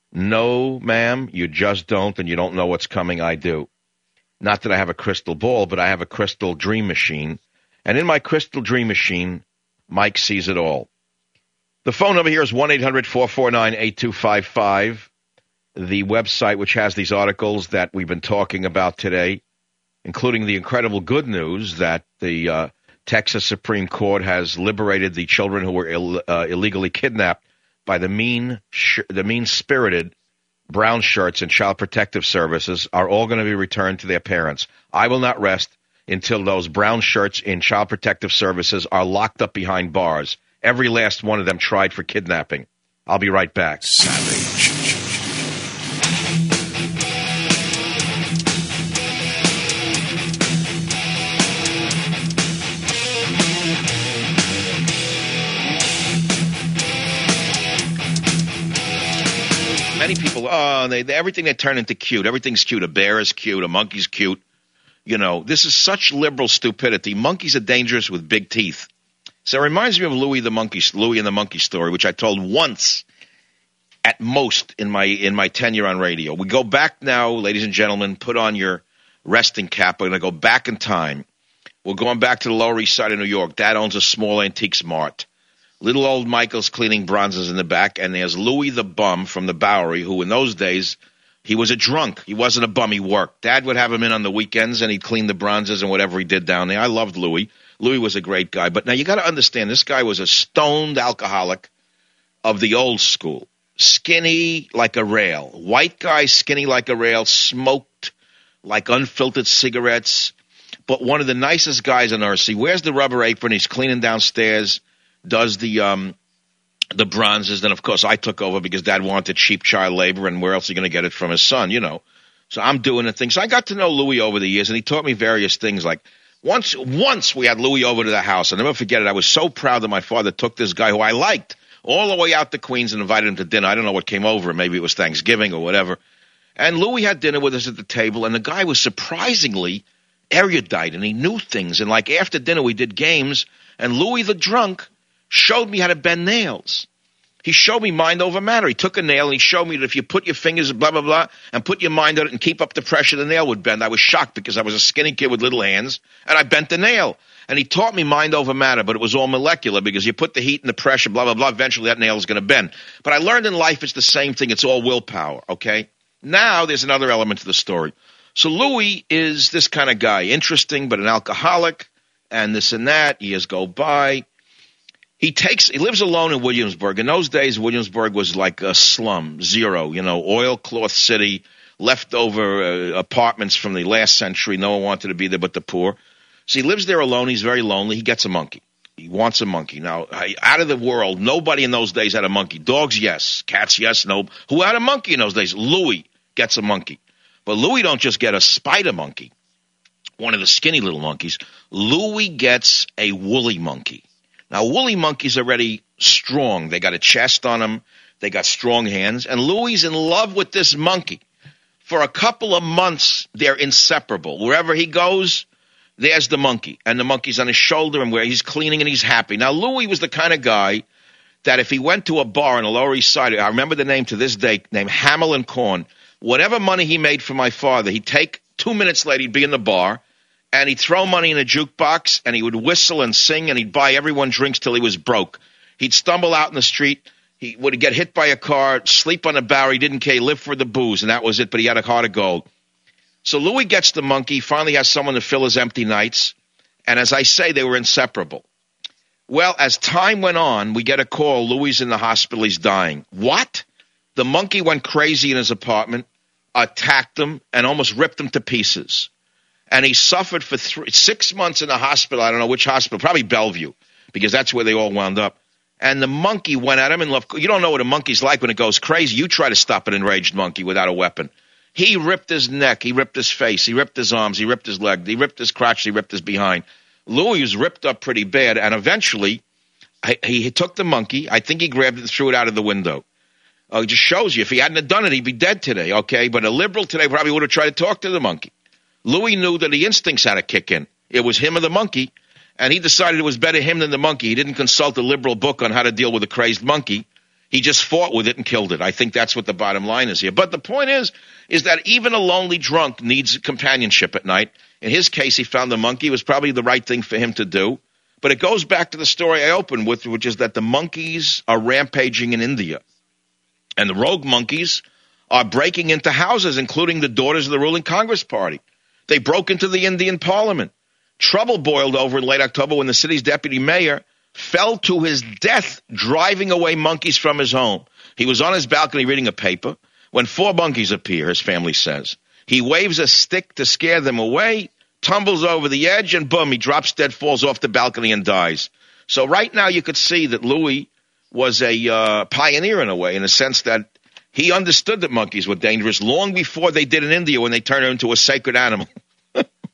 No, ma'am, you just don't, and you don't know what's coming. I do. Not that I have a crystal ball, but I have a crystal dream machine. And in my crystal dream machine, Mike sees it all. The phone number here is one eight hundred four four nine eight two five five. The website, which has these articles that we've been talking about today, including the incredible good news that the uh, Texas Supreme Court has liberated the children who were Ill, uh, illegally kidnapped by the mean, sh- the mean-spirited brown shirts and Child Protective Services, are all going to be returned to their parents. I will not rest until those brown shirts in Child Protective Services are locked up behind bars. Every last one of them tried for kidnapping. I'll be right back. Savage. many people, oh, they, they, everything they turn into cute. Everything's cute. A bear is cute. A monkey's cute. You know, this is such liberal stupidity. Monkeys are dangerous with big teeth. So it reminds me of Louis the monkey, Louis and the monkey story, which I told once at most in my in my tenure on radio. We go back now, ladies and gentlemen. Put on your resting cap. We're going to go back in time. We're going back to the Lower East Side of New York. Dad owns a small antiques mart. Little old Michael's cleaning bronzes in the back, and there's Louis the bum from the Bowery, who in those days, he was a drunk. He wasn't a bum. He worked. Dad would have him in on the weekends, and he'd clean the bronzes and whatever he did down there. I loved Louis. Louis was a great guy. But now you got to understand, this guy was a stoned alcoholic of the old school. Skinny like a rail. White guy, skinny like a rail, smoked like unfiltered cigarettes. But one of the nicest guys on earth. He wears the rubber apron. He's cleaning downstairs. Does the um, the bronzes. Then, of course, I took over because Dad wanted cheap child labor, and where else are you going to get it from his son, you know. So I'm doing the thing. So I got to know Louis over the years, and he taught me various things. Like once once we had Louis over to the house. I'll never forget it. I was so proud that my father took this guy who I liked all the way out to Queens and invited him to dinner. I don't know what came over. Maybe it was Thanksgiving or whatever. And Louis had dinner with us at the table, and the guy was surprisingly erudite, and he knew things. And like after dinner, we did games, and Louis the drunk showed me how to bend nails. He showed me mind over matter. He took a nail and he showed me that if you put your fingers, blah, blah, blah, and put your mind on it and keep up the pressure, the nail would bend. I was shocked because I was a skinny kid with little hands, and I bent the nail. And he taught me mind over matter, but it was all molecular because you put the heat and the pressure, blah, blah, blah, eventually that nail is going to bend. But I learned in life it's the same thing. It's all willpower, okay? Now there's another element to the story. So Louis is this kind of guy, interesting, but an alcoholic, and this and that. Years go by. He takes. He lives alone in Williamsburg. In those days, Williamsburg was like a slum, zero, you know, oilcloth city, leftover uh, apartments from the last century. No one wanted to be there but the poor. So he lives there alone. He's very lonely. He gets a monkey. He wants a monkey. Now, out of the world, nobody in those days had a monkey. Dogs, yes. Cats, yes. No. Who had a monkey in those days? Louis gets a monkey. But Louis don't just get a spider monkey, one of the skinny little monkeys. Louis gets a woolly monkey. Now, woolly monkeys are already strong. They got a chest on them. They got strong hands. And Louis is in love with this monkey. For a couple of months, they're inseparable. Wherever he goes, there's the monkey. And the monkey's on his shoulder, and where he's cleaning and he's happy. Now, Louis was the kind of guy that if he went to a bar on the Lower East Side, I remember the name to this day, named Hamill and Korn. Whatever money he made for my father, he'd take two minutes later, he'd be in the bar, and he'd throw money in a jukebox, and he would whistle and sing, and he'd buy everyone drinks till he was broke. He'd stumble out in the street. He would get hit by a car, sleep on a barrel. He didn't care. He lived for the booze, and that was it, but he had a heart of gold. So Louis gets the monkey, finally has someone to fill his empty nights, and as I say, they were inseparable. Well, as time went on, we get a call. Louis in the hospital. He's dying. What? The monkey went crazy in his apartment, attacked him, and almost ripped him to pieces. And he suffered for three, six months in the hospital. I don't know which hospital, probably Bellevue, because that's where they all wound up. And the monkey went at him and left. You don't know what a monkey's like when it goes crazy. You try to stop an enraged monkey without a weapon. He ripped his neck. He ripped his face. He ripped his arms. He ripped his leg. He ripped his crotch. He ripped his behind. Louis was ripped up pretty bad, and eventually he, he took the monkey. I think he grabbed it and threw it out of the window. Uh, it just shows you, if he hadn't have done it, he'd be dead today, okay? But a liberal today probably would have tried to talk to the monkey. Louis knew that the instincts had to kick in. It was him or the monkey, and he decided it was better him than the monkey. He didn't consult a liberal book on how to deal with a crazed monkey. He just fought with it and killed it. I think that's what the bottom line is here. But the point is, is that even a lonely drunk needs companionship at night. In his case, he found the monkey. It was probably the right thing for him to do. But it goes back to the story I opened with, which is that the monkeys are rampaging in India. And the rogue monkeys are breaking into houses, including the daughters of the ruling Congress Party. They broke into the Indian parliament. Trouble boiled over in late October when the city's deputy mayor fell to his death driving away monkeys from his home. He was on his balcony reading a paper when four monkeys appear, his family says. He waves a stick to scare them away, tumbles over the edge, and boom, he drops dead, falls off the balcony, and dies. So right now you could see that Louis was a uh, pioneer in a way, in a sense that he understood that monkeys were dangerous long before they did in India when they turned it into a sacred animal.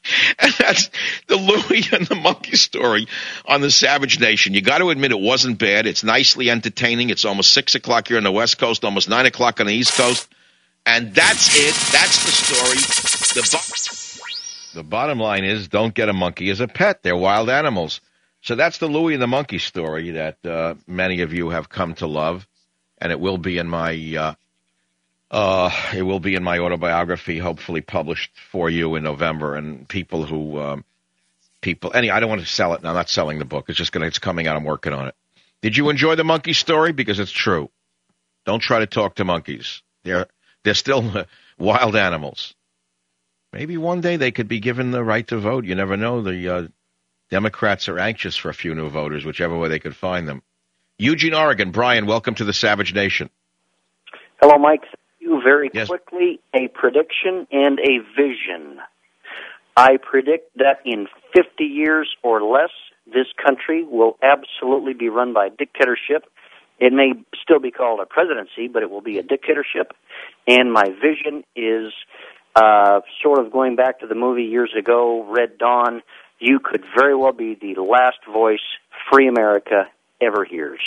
And that's the Louie and the Monkey story on the Savage Nation. You got to admit it wasn't bad. It's nicely entertaining. It's almost six o'clock here on the West Coast, almost nine o'clock on the East Coast. And that's it. That's the story. The, bo- the bottom line is don't get a monkey as a pet. They're wild animals. So that's the Louie and the Monkey story that uh, many of you have come to love. And it will be in my uh, uh, it will be in my autobiography, hopefully published for you in November. And people who um, people any I don't want to sell it. No, I'm not selling the book. It's just gonna it's coming out. I'm working on it. Did you enjoy the monkey story? Because it's true. Don't try to talk to monkeys. They're they're still wild animals. Maybe one day they could be given the right to vote. You never know. The uh, Democrats are anxious for a few new voters, whichever way they could find them. Eugene, Oregon. Brian, welcome to the Savage Nation. Hello, Mike. You very yes. quickly, a prediction and a vision. I predict that in fifty years or less, this country will absolutely be run by a dictatorship. It may still be called a presidency, but it will be a dictatorship. And my vision is uh, sort of going back to the movie years ago, Red Dawn. You could very well be the last voice free America ever hears.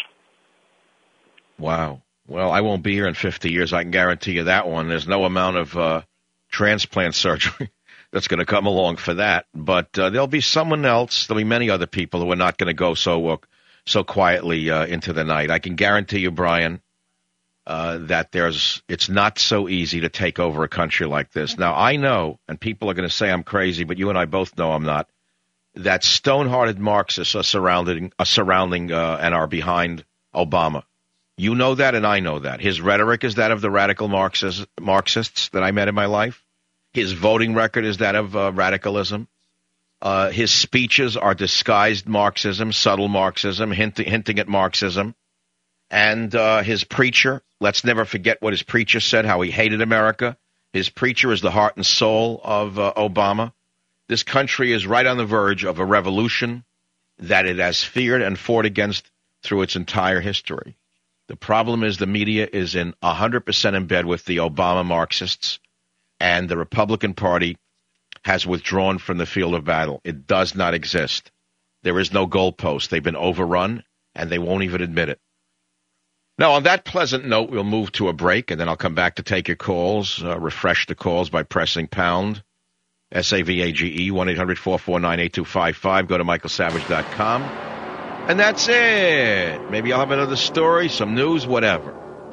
Wow. Well, I won't be here in fifty years. I can guarantee you that one. There's no amount of uh, transplant surgery that's going to come along for that. But uh, there'll be someone else. There'll be many other people who are not going to go so uh, so quietly uh, into the night. I can guarantee you, Brian, uh, that there's it's not so easy to take over a country like this. Now, I know, and people are going to say I'm crazy, but you and I both know I'm not, that stone-hearted Marxists are surrounding, are surrounding uh, and are behind Obama. You know that, and I know that. His rhetoric is that of the radical Marxists, Marxists that I met in my life. His voting record is that of uh, radicalism. Uh, his speeches are disguised Marxism, subtle Marxism, hint- hinting at Marxism. And uh, his preacher, let's never forget what his preacher said, how he hated America. His preacher is the heart and soul of uh, Obama. This country is right on the verge of a revolution that it has feared and fought against through its entire history. The problem is the media is in one hundred percent in bed with the Obama Marxists, and the Republican Party has withdrawn from the field of battle. It does not exist. There is no goalpost. They've been overrun, and they won't even admit it. Now, on that pleasant note, we'll move to a break, and then I'll come back to take your calls, uh, refresh the calls by pressing pound, S A V A G E, one eight hundred four four nine eight two five five. Go to michael savage dot com. And that's it. Maybe I'll have another story, some news, whatever.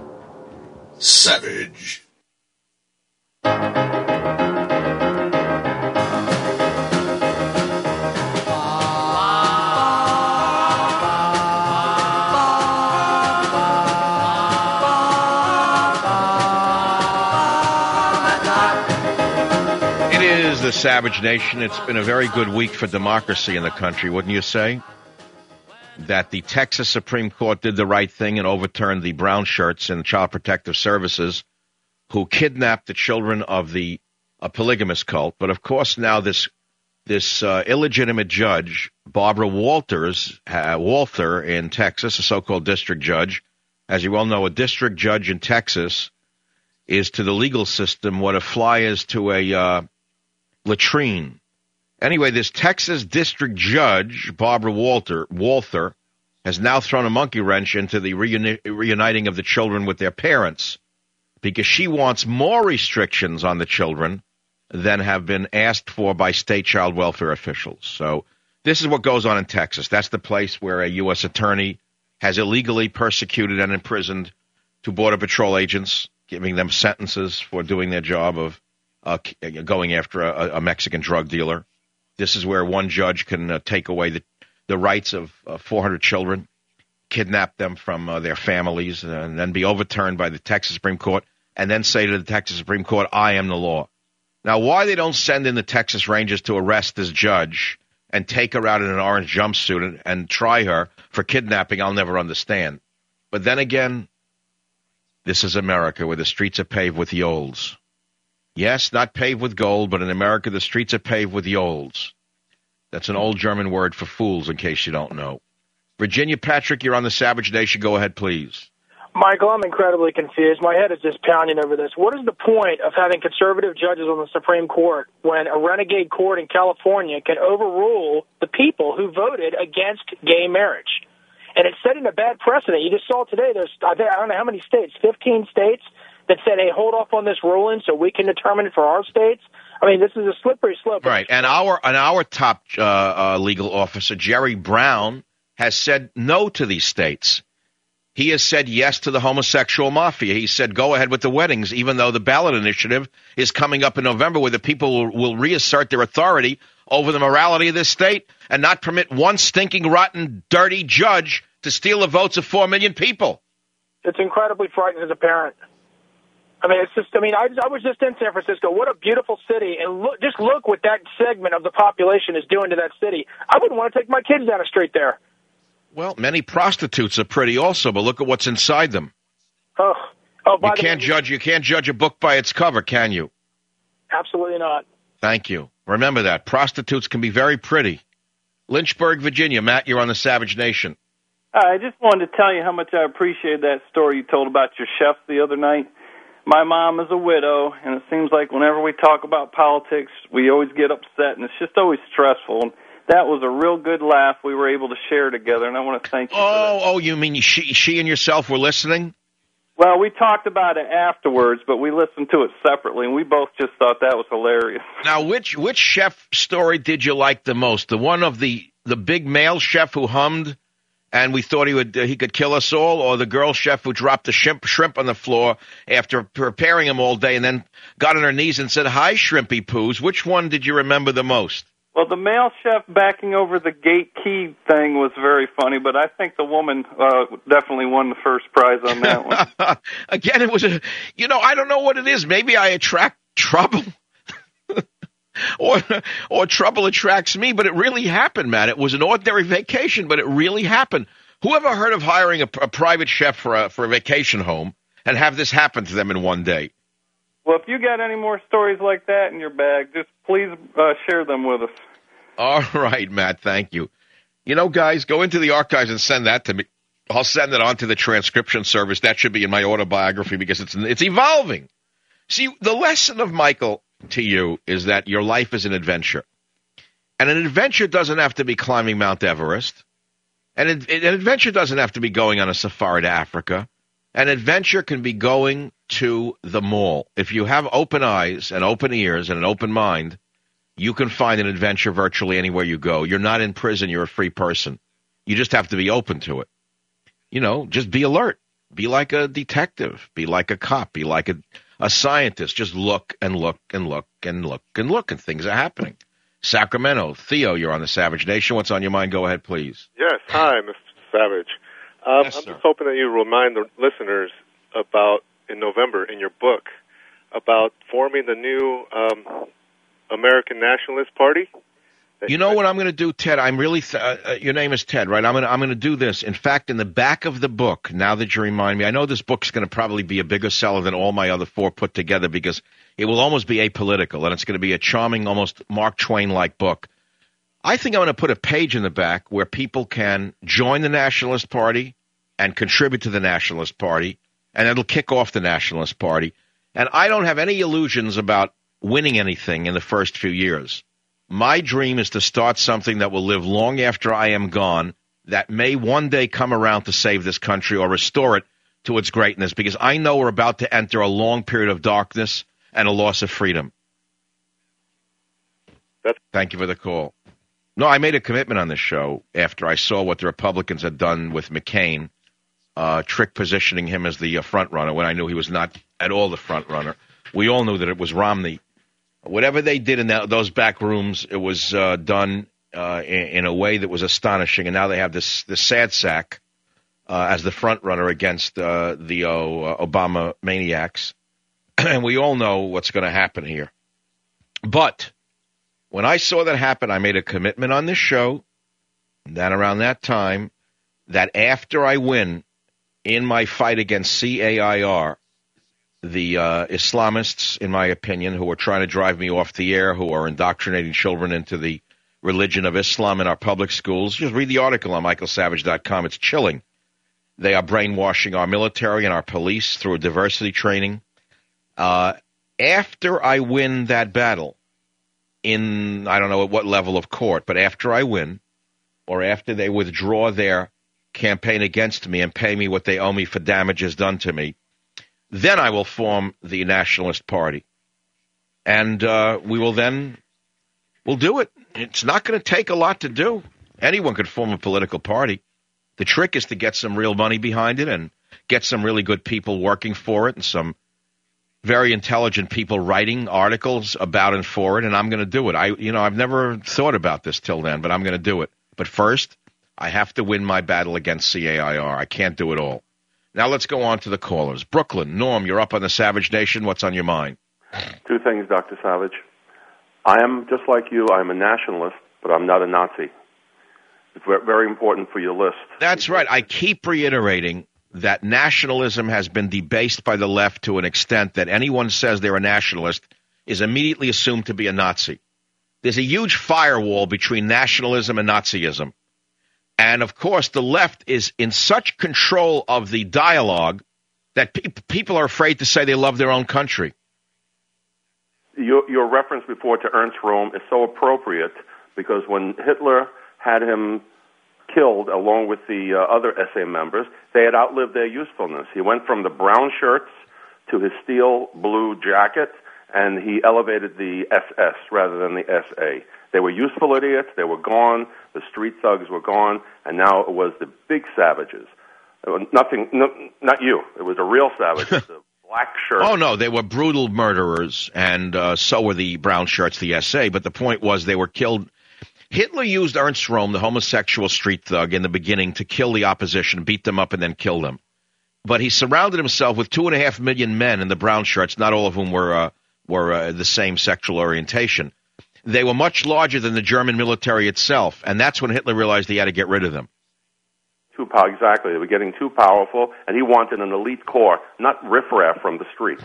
Savage. It is the Savage Nation. It's been a very good week for democracy in the country, wouldn't you say? That the Texas Supreme Court did the right thing and overturned the brown shirts in Child Protective Services who kidnapped the children of the uh, polygamous cult. But, of course, now this this uh, illegitimate judge, Barbara Walters, uh, Walther in Texas, a so-called district judge. As you well know, a district judge in Texas is to the legal system what a fly is to a uh, latrine. Anyway, this Texas district judge, Barbara Walter, Walther, has now thrown a monkey wrench into the reuni- reuniting of the children with their parents because she wants more restrictions on the children than have been asked for by state child welfare officials. So this is what goes on in Texas. That's the place where a U S attorney has illegally persecuted and imprisoned two Border Patrol agents, giving them sentences for doing their job of uh, going after a, a Mexican drug dealer. This is where one judge can uh, take away the, the rights of uh, four hundred children, kidnap them from uh, their families, and then be overturned by the Texas Supreme Court, and then say to the Texas Supreme Court, I am the law. Now, why they don't send in the Texas Rangers to arrest this judge and take her out in an orange jumpsuit and, and try her for kidnapping, I'll never understand. But then again, this is America where the streets are paved with yolds. Yes, not paved with gold, but in America, the streets are paved with yolds. That's an old German word for fools, in case you don't know. Virginia Patrick, you're on the Savage Nation. Go ahead, please. Michael, I'm incredibly confused. My head is just pounding over this. What is the point of having conservative judges on the Supreme Court when a renegade court in California can overrule the people who voted against gay marriage? And it's setting a bad precedent. You just saw today, there's, I don't know how many states, fifteen states that said, hey, hold off on this ruling so we can determine it for our states. I mean, this is a slippery slope. Right, and our, and our top uh, uh, legal officer, Jerry Brown, has said no to these states. He has said yes to the homosexual mafia. He said go ahead with the weddings, even though the ballot initiative is coming up in November where the people will, will reassert their authority over the morality of this state and not permit one stinking, rotten, dirty judge to steal the votes of four million people. It's incredibly frightening as a parent. I mean, it's just, I mean, I, I was just in San Francisco. What a beautiful city. And look, just look what that segment of the population is doing to that city. I wouldn't want to take my kids down the street there. Well, many prostitutes are pretty also, but look at what's inside them. Oh, oh, by you the can't way, judge. You can't judge a book by its cover, can you? Absolutely not. Thank you. Remember that prostitutes can be very pretty. Lynchburg, Virginia. Matt, you're on the Savage Nation. I just wanted to tell you how much I appreciate that story you told about your chef the other night. My mom is a widow, and it seems like whenever we talk about politics, we always get upset, and it's just always stressful. That was a real good laugh we were able to share together, and I want to thank you oh, for that. Oh, you mean she, she and yourself were listening? Well, we talked about it afterwards, but we listened to it separately, and we both just thought that was hilarious. Now, which which chef story did you like the most? The one of the, the big male chef who hummed and we thought he would uh, he could kill us all, or the girl chef who dropped the shrimp, shrimp on the floor after preparing him all day and then got on her knees and said, hi, shrimpy poos? Which one did you remember the most? Well, the male chef backing over the gate key thing was very funny, but I think the woman uh, definitely won the first prize on that one. Again, it was a, you know, I don't know what it is. Maybe I attract trouble. or or trouble attracts me, but it really happened, man. It was an ordinary vacation, but it really happened. Who ever heard of hiring a, a private chef for a, for a vacation home and have this happen to them in one day? Well, if you got any more stories like that in your bag, just please uh, share them with us. All right, Matt, thank you. You know, guys, go into the archives and send that to me. I'll send it on to the transcription service. That should be in my autobiography because it's it's evolving. See, the lesson of Michael to you is that your life is an adventure. And an adventure doesn't have to be climbing Mount Everest. And an, an adventure doesn't have to be going on a safari to Africa. An adventure can be going to the mall. If you have open eyes and open ears and an open mind, you can find an adventure virtually anywhere you go. You're not in prison. You're a free person. You just have to be open to it. You know, just be alert. Be like a detective. Be like a cop. Be like a, a scientist. Just look and look and look and look and look, and things are happening. Sacramento. Theo, you're on the Savage Nation. What's on your mind? Go ahead, please. Yes. Hi, Mister Savage. Um, Yes, I'm sir. just hoping that you remind the listeners about, in November, in your book, about forming the new um, American Nationalist Party. You know what I'm going to do, Ted? I'm really. Th- uh, your name is Ted, right? I'm going to. I'm going to do this. In fact, in the back of the book, now that you remind me, I know this book's going to probably be a bigger seller than all my other four put together because it will almost be apolitical, and it's going to be a charming, almost Mark Twain-like book. I think I'm going to put a page in the back where people can join the Nationalist Party and contribute to the Nationalist Party, and it'll kick off the Nationalist Party. And I don't have any illusions about winning anything in the first few years. My dream is to start something that will live long after I am gone, that may one day come around to save this country or restore it to its greatness, because I know we're about to enter a long period of darkness and a loss of freedom. That's- Thank you for the call. No, I made a commitment on this show after I saw what the Republicans had done with McCain, uh, trick positioning him as the uh, front runner when I knew he was not at all the front runner. We all knew that it was Romney. Whatever they did in that, those back rooms, it was uh, done uh, in, in a way that was astonishing. And now they have this, this sad sack uh, as the front runner against uh, the uh, Obama maniacs. And we all know what's going to happen here. But when I saw that happen, I made a commitment on this show that around that time, that after I win in my fight against C A I R, the uh, Islamists, in my opinion, who are trying to drive me off the air, who are indoctrinating children into the religion of Islam in our public schools. Just read the article on michael savage dot com. It's chilling. They are brainwashing our military and our police through diversity training. Uh, after I win that battle in, I don't know at what level of court, but after I win, or after they withdraw their campaign against me and pay me what they owe me for damages done to me, then I will form the Nationalist Party. And uh, we will then, we'll do it. It's not going to take a lot to do. Anyone could form a political party. The trick is to get some real money behind it and get some really good people working for it and some very intelligent people writing articles about and for it, and I'm going to do it. I, you know, I've never thought about this till then, but I'm going to do it. But first, I have to win my battle against C A I R. I can't do it all. Now let's go on to the callers. Brooklyn, Norm, you're up on the Savage Nation. What's on your mind? Two things, Doctor Savage. I am, just like you, I'm a nationalist, but I'm not a Nazi. It's very important for your list. That's right. I keep reiterating that nationalism has been debased by the left to an extent that anyone says they're a nationalist is immediately assumed to be a Nazi. There's a huge firewall between nationalism and Nazism. And, of course, the left is in such control of the dialogue that pe- people are afraid to say they love their own country. Your, your reference before to Ernst Röhm is so appropriate because when Hitler had him killed along with the uh, other S A members, they had outlived their usefulness. He went from the brown shirts to his steel blue jacket, and he elevated the S S rather than the S A. They were useful idiots. They were gone. The street thugs were gone, and now it was the big savages. It was nothing, no, not you. It was the real savages, the black shirts. Oh, no, they were brutal murderers, and uh, so were the brown shirts, the S A. But the point was they were killed. Hitler used Ernst Röhm, the homosexual street thug, in the beginning to kill the opposition, beat them up, and then kill them. But he surrounded himself with two and a half million men in the brown shirts, not all of whom were uh, were uh, the same sexual orientation. They were much larger than the German military itself, and that's when Hitler realized he had to get rid of them. Too pow- exactly. They were getting too powerful, and he wanted an elite corps, not riffraff from the street.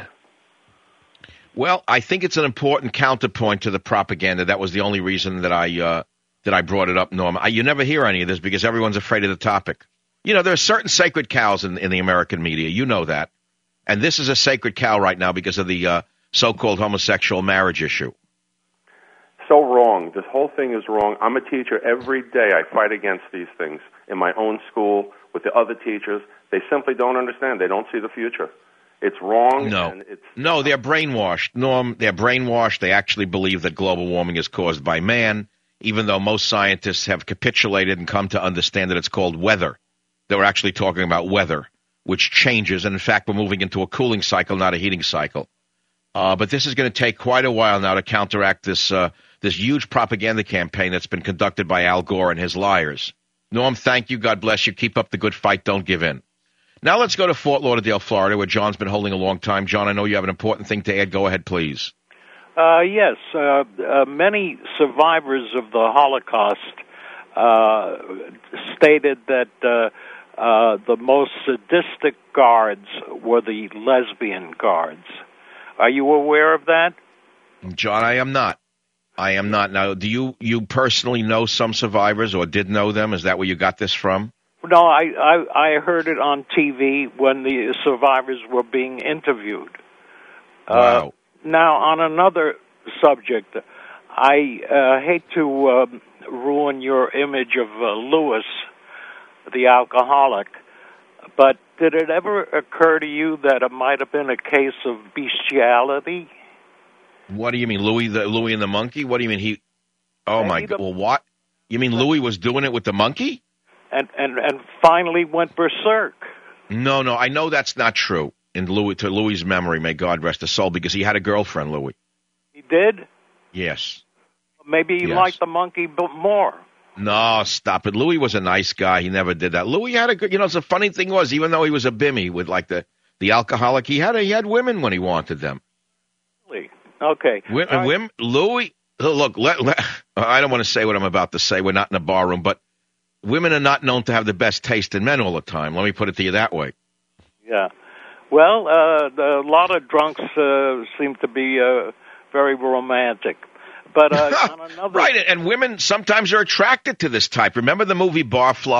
Well, I think it's an important counterpoint to the propaganda. That was the only reason that I uh, that I brought it up, Norm. I, you never hear any of this because everyone's afraid of the topic. You know, there are certain sacred cows in, in the American media. You know that. And this is a sacred cow right now because of the uh, so-called homosexual marriage issue. So wrong. This whole thing is wrong. I'm a teacher. Every day I fight against these things in my own school with the other teachers. They simply don't understand. They don't see the future. It's wrong. No, and it's no, they're brainwashed. Norm, they're brainwashed. They actually believe that global warming is caused by man, even though most scientists have capitulated and come to understand that it's called weather. They were actually talking about weather, which changes. And, in fact, we're moving into a cooling cycle, not a heating cycle. Uh, but this is going to take quite a while now to counteract this uh, this huge propaganda campaign that's been conducted by Al Gore and his liars. Norm, thank you. God bless you. Keep up the good fight. Don't give in. Now let's go to Fort Lauderdale, Florida, where John's been holding a long time. John, I know you have an important thing to add. Go ahead, please. Uh, yes. Uh, uh, many survivors of the Holocaust uh, stated that uh, uh, the most sadistic guards were the lesbian guards. Are you aware of that? John, I am not. I am not. Now, do you, you personally know some survivors or did know them? Is that where you got this from? No, I, I, I heard it on T V when the survivors were being interviewed. Wow. Uh, now, on another subject, I uh, hate to um, ruin your image of uh, Lewis, the alcoholic, but did it ever occur to you that it might have been a case of bestiality? What do you mean, Louis the Louis and the monkey? What do you mean he? Oh my God! Well, what? You mean Louis was doing it with the monkey? And and and finally went berserk. No, no, I know that's not true. In Louis, to Louis's memory, may God rest his soul, because he had a girlfriend, Louis. He did? Yes. Maybe he yes. liked the monkey more. No, stop it. Louis was a nice guy. He never did that. Louis had a good. You know, the funny thing was, even though he was a bimmy with like the the alcoholic, he had a, he had women when he wanted them. Really? Okay. Women, right. women Louis. Look, let, let, I don't want to say what I'm about to say. We're not in a bar room, but women are not known to have the best taste in men all the time. Let me put it to you that way. Yeah. Well, uh, the, a lot of drunks uh, seem to be uh, very romantic. But uh, on another... Right, and women sometimes are attracted to this type. Remember the movie Barfly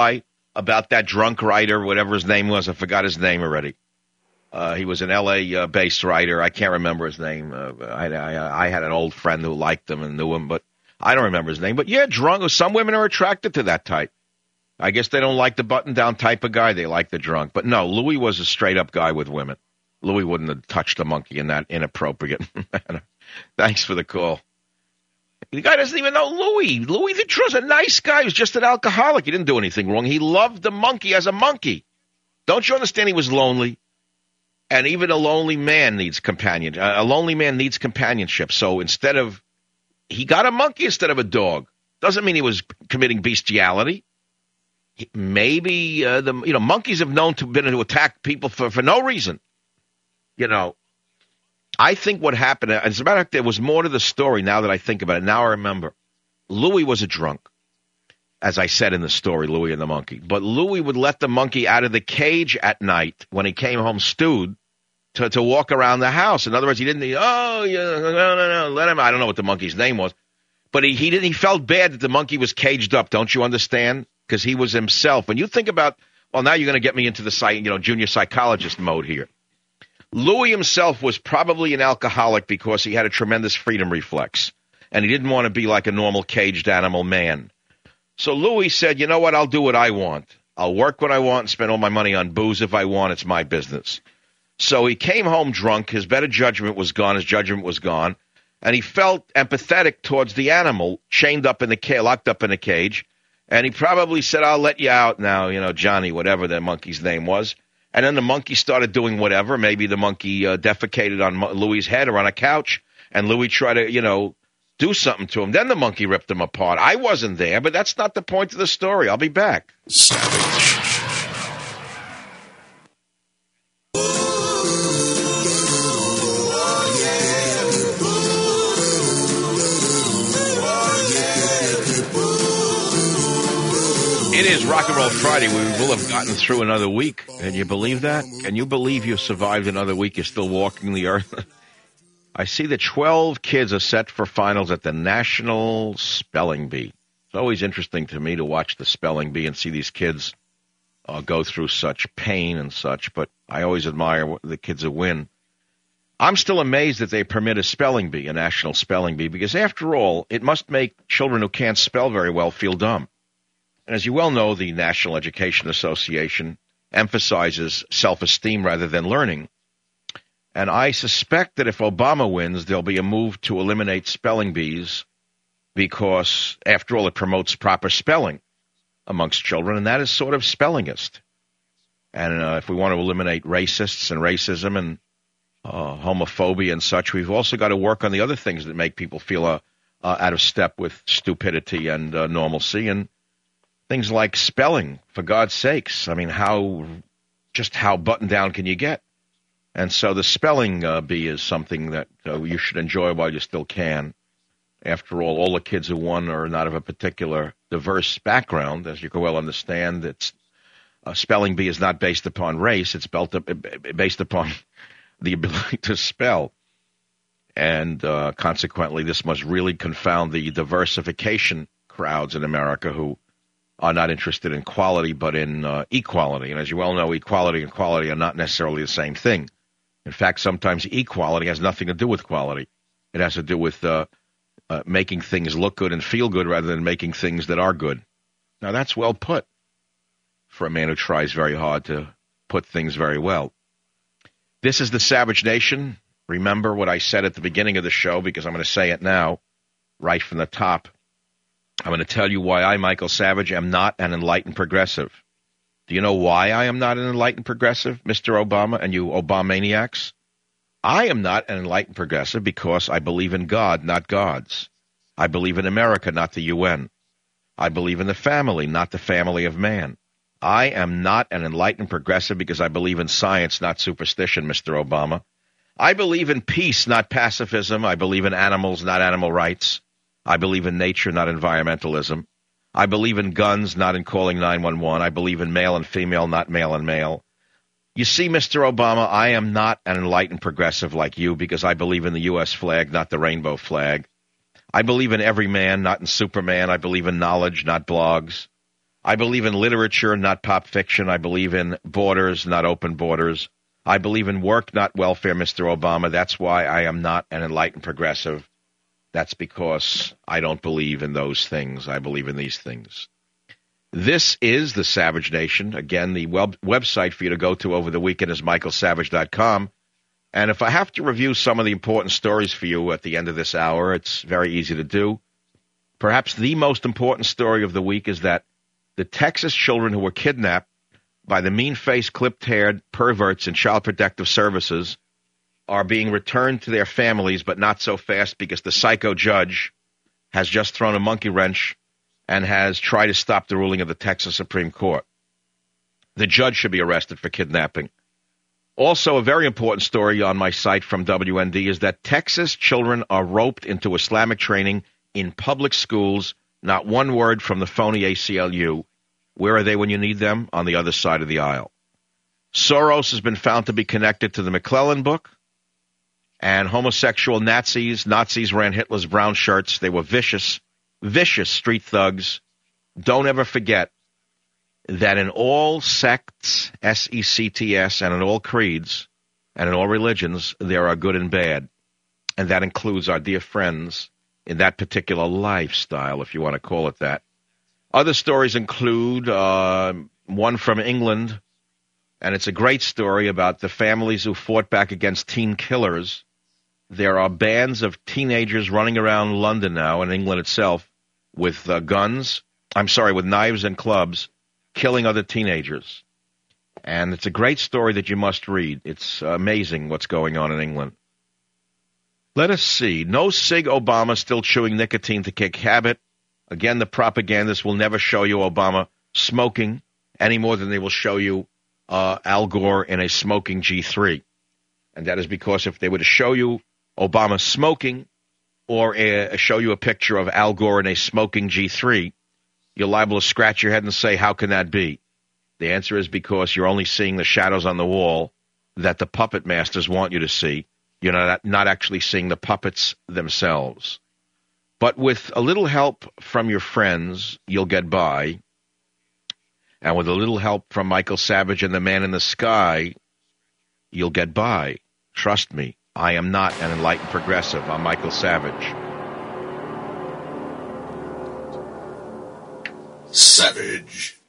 about that drunk writer, whatever his name was. I forgot his name already. Uh, he was an L A-based uh, writer. I can't remember his name. Uh, I, I, I had an old friend who liked him and knew him, but I don't remember his name. But, yeah, drunk. Some women are attracted to that type. I guess they don't like the button-down type of guy. They like the drunk. But, no, Louis was a straight-up guy with women. Louis wouldn't have touched a monkey in that inappropriate manner. Thanks for the call. The guy doesn't even know Louis. Louis the Truth's a nice guy. He was just an alcoholic. He didn't do anything wrong. He loved the monkey as a monkey. Don't you understand he was lonely? And even a lonely man needs companion. A lonely man needs companionship. So instead of, he got a monkey instead of a dog. Doesn't mean he was committing bestiality. Maybe uh, the you know monkeys have known to been to attack people for, for no reason. You know, I think what happened. As a matter of fact, there was more to the story. Now that I think about it, now I remember. Louis was a drunk, as I said in the story, Louis and the monkey. But Louis would let the monkey out of the cage at night when he came home stewed. To, to walk around the house. In other words, he didn't, oh, yeah, no, no, no, let him, I don't know what the monkey's name was, but he, he didn't, he felt bad that the monkey was caged up. Don't you understand? Because he was himself. When you think about, well, now you're going to get me into the, you know, junior psychologist mode here. Louis himself was probably an alcoholic because he had a tremendous freedom reflex, and he didn't want to be like a normal caged animal man. So Louis said, you know what, I'll do what I want. I'll work when I want and spend all my money on booze if I want. It's my business. So he came home drunk, his better judgment was gone, his judgment was gone, and he felt empathetic towards the animal, chained up in the cage, locked up in a cage, and he probably said, I'll let you out now, you know, Johnny, whatever the monkey's name was. And then the monkey started doing whatever. Maybe the monkey uh, defecated on Louis' head or on a couch, and Louis tried to, you know, do something to him. Then the monkey ripped him apart. I wasn't there, but that's not the point of the story. I'll be back. Savage. It is Rock and Roll Friday. We will have gotten through another week. Can you believe that? Can you believe you survived another week? You're still walking the earth. I see that twelve kids are set for finals at the National Spelling Bee. It's always interesting to me to watch the Spelling Bee and see these kids uh, go through such pain and such, but I always admire the kids that win. I'm still amazed that they permit a spelling bee, a national spelling bee, because after all, it must make children who can't spell very well feel dumb. And as you well know, the National Education Association emphasizes self-esteem rather than learning. And I suspect that if Obama wins, there'll be a move to eliminate spelling bees because, after all, it promotes proper spelling amongst children, and that is sort of spellingist. And uh, if we want to eliminate racists and racism and uh, homophobia and such, we've also got to work on the other things that make people feel uh, uh, out of step with stupidity and uh, normalcy, and things like spelling, for God's sakes. I mean, how, just how buttoned down can you get? And so the spelling uh, bee is something that uh, you should enjoy while you still can. After all, all the kids who won are not of a particular diverse background. As you can well understand, it's, a spelling bee is not based upon race. It's built up, based upon the ability to spell. And uh, consequently, this must really confound the diversification crowds in America who are not interested in quality, but in uh, equality. And as you well know, equality and quality are not necessarily the same thing. In fact, sometimes equality has nothing to do with quality. It has to do with uh, uh, making things look good and feel good rather than making things that are good. Now, that's well put for a man who tries very hard to put things very well. This is the Savage Nation. Remember what I said at the beginning of the show, because I'm going to say it now, right from the top. I'm going to tell you why I, Michael Savage, am not an enlightened progressive. Do you know why I am not an enlightened progressive, Mister Obama and you Obamaniacs? I am not an enlightened progressive because I believe in God, not gods. I believe in America, not the U N. I believe in the family, not the family of man. I am not an enlightened progressive because I believe in science, not superstition, Mister Obama. I believe in peace, not pacifism. I believe in animals, not animal rights. I believe in nature, not environmentalism. I believe in guns, not in calling nine one one. I believe in male and female, not male and male. You see, Mister Obama, I am not an enlightened progressive like you because I believe in the U S flag, not the rainbow flag. I believe in every man, not in Superman. I believe in knowledge, not blogs. I believe in literature, not pop fiction. I believe in borders, not open borders. I believe in work, not welfare, Mister Obama. That's why I am not an enlightened progressive. That's because I don't believe in those things. I believe in these things. This is the Savage Nation. Again, the web- website for you to go to over the weekend is michael savage dot com. And if I have to review some of the important stories for you at the end of this hour, it's very easy to do. Perhaps the most important story of the week is that the Texas children who were kidnapped by the mean-faced, clipped-haired perverts in Child Protective Services are being returned to their families, but not so fast because the psycho judge has just thrown a monkey wrench and has tried to stop the ruling of the Texas Supreme Court. The judge should be arrested for kidnapping. Also, a very important story on my site from W N D is that Texas children are roped into Islamic training in public schools. Not one word from the phony A C L U. Where are they when you need them? On the other side of the aisle. Soros has been found to be connected to the McClellan book. And homosexual Nazis, Nazis ran Hitler's brown shirts. They were vicious, vicious street thugs. Don't ever forget that in all sects, S E C T S, and in all creeds, and in all religions, there are good and bad. And that includes our dear friends in that particular lifestyle, if you want to call it that. Other stories include uh, one from England, and it's a great story about the families who fought back against teen killers. There are bands of teenagers running around London now, and England itself, with uh, guns, I'm sorry, with knives and clubs, killing other teenagers. And it's a great story that you must read. It's amazing what's going on in England. Let us see. No Sig Obama still chewing nicotine to kick habit. Again, the propagandists will never show you Obama smoking any more than they will show you uh, Al Gore in a smoking G three. And that is because if they were to show you Obama smoking or uh, show you a picture of Al Gore in a smoking G three, you're liable to scratch your head and say, how can that be? The answer is because you're only seeing the shadows on the wall that the puppet masters want you to see. You're not, not actually seeing the puppets themselves. But with a little help from your friends, you'll get by. And with a little help from Michael Savage and the Man in the Sky, you'll get by. Trust me, I am not an enlightened progressive. I'm Michael Savage. Savage.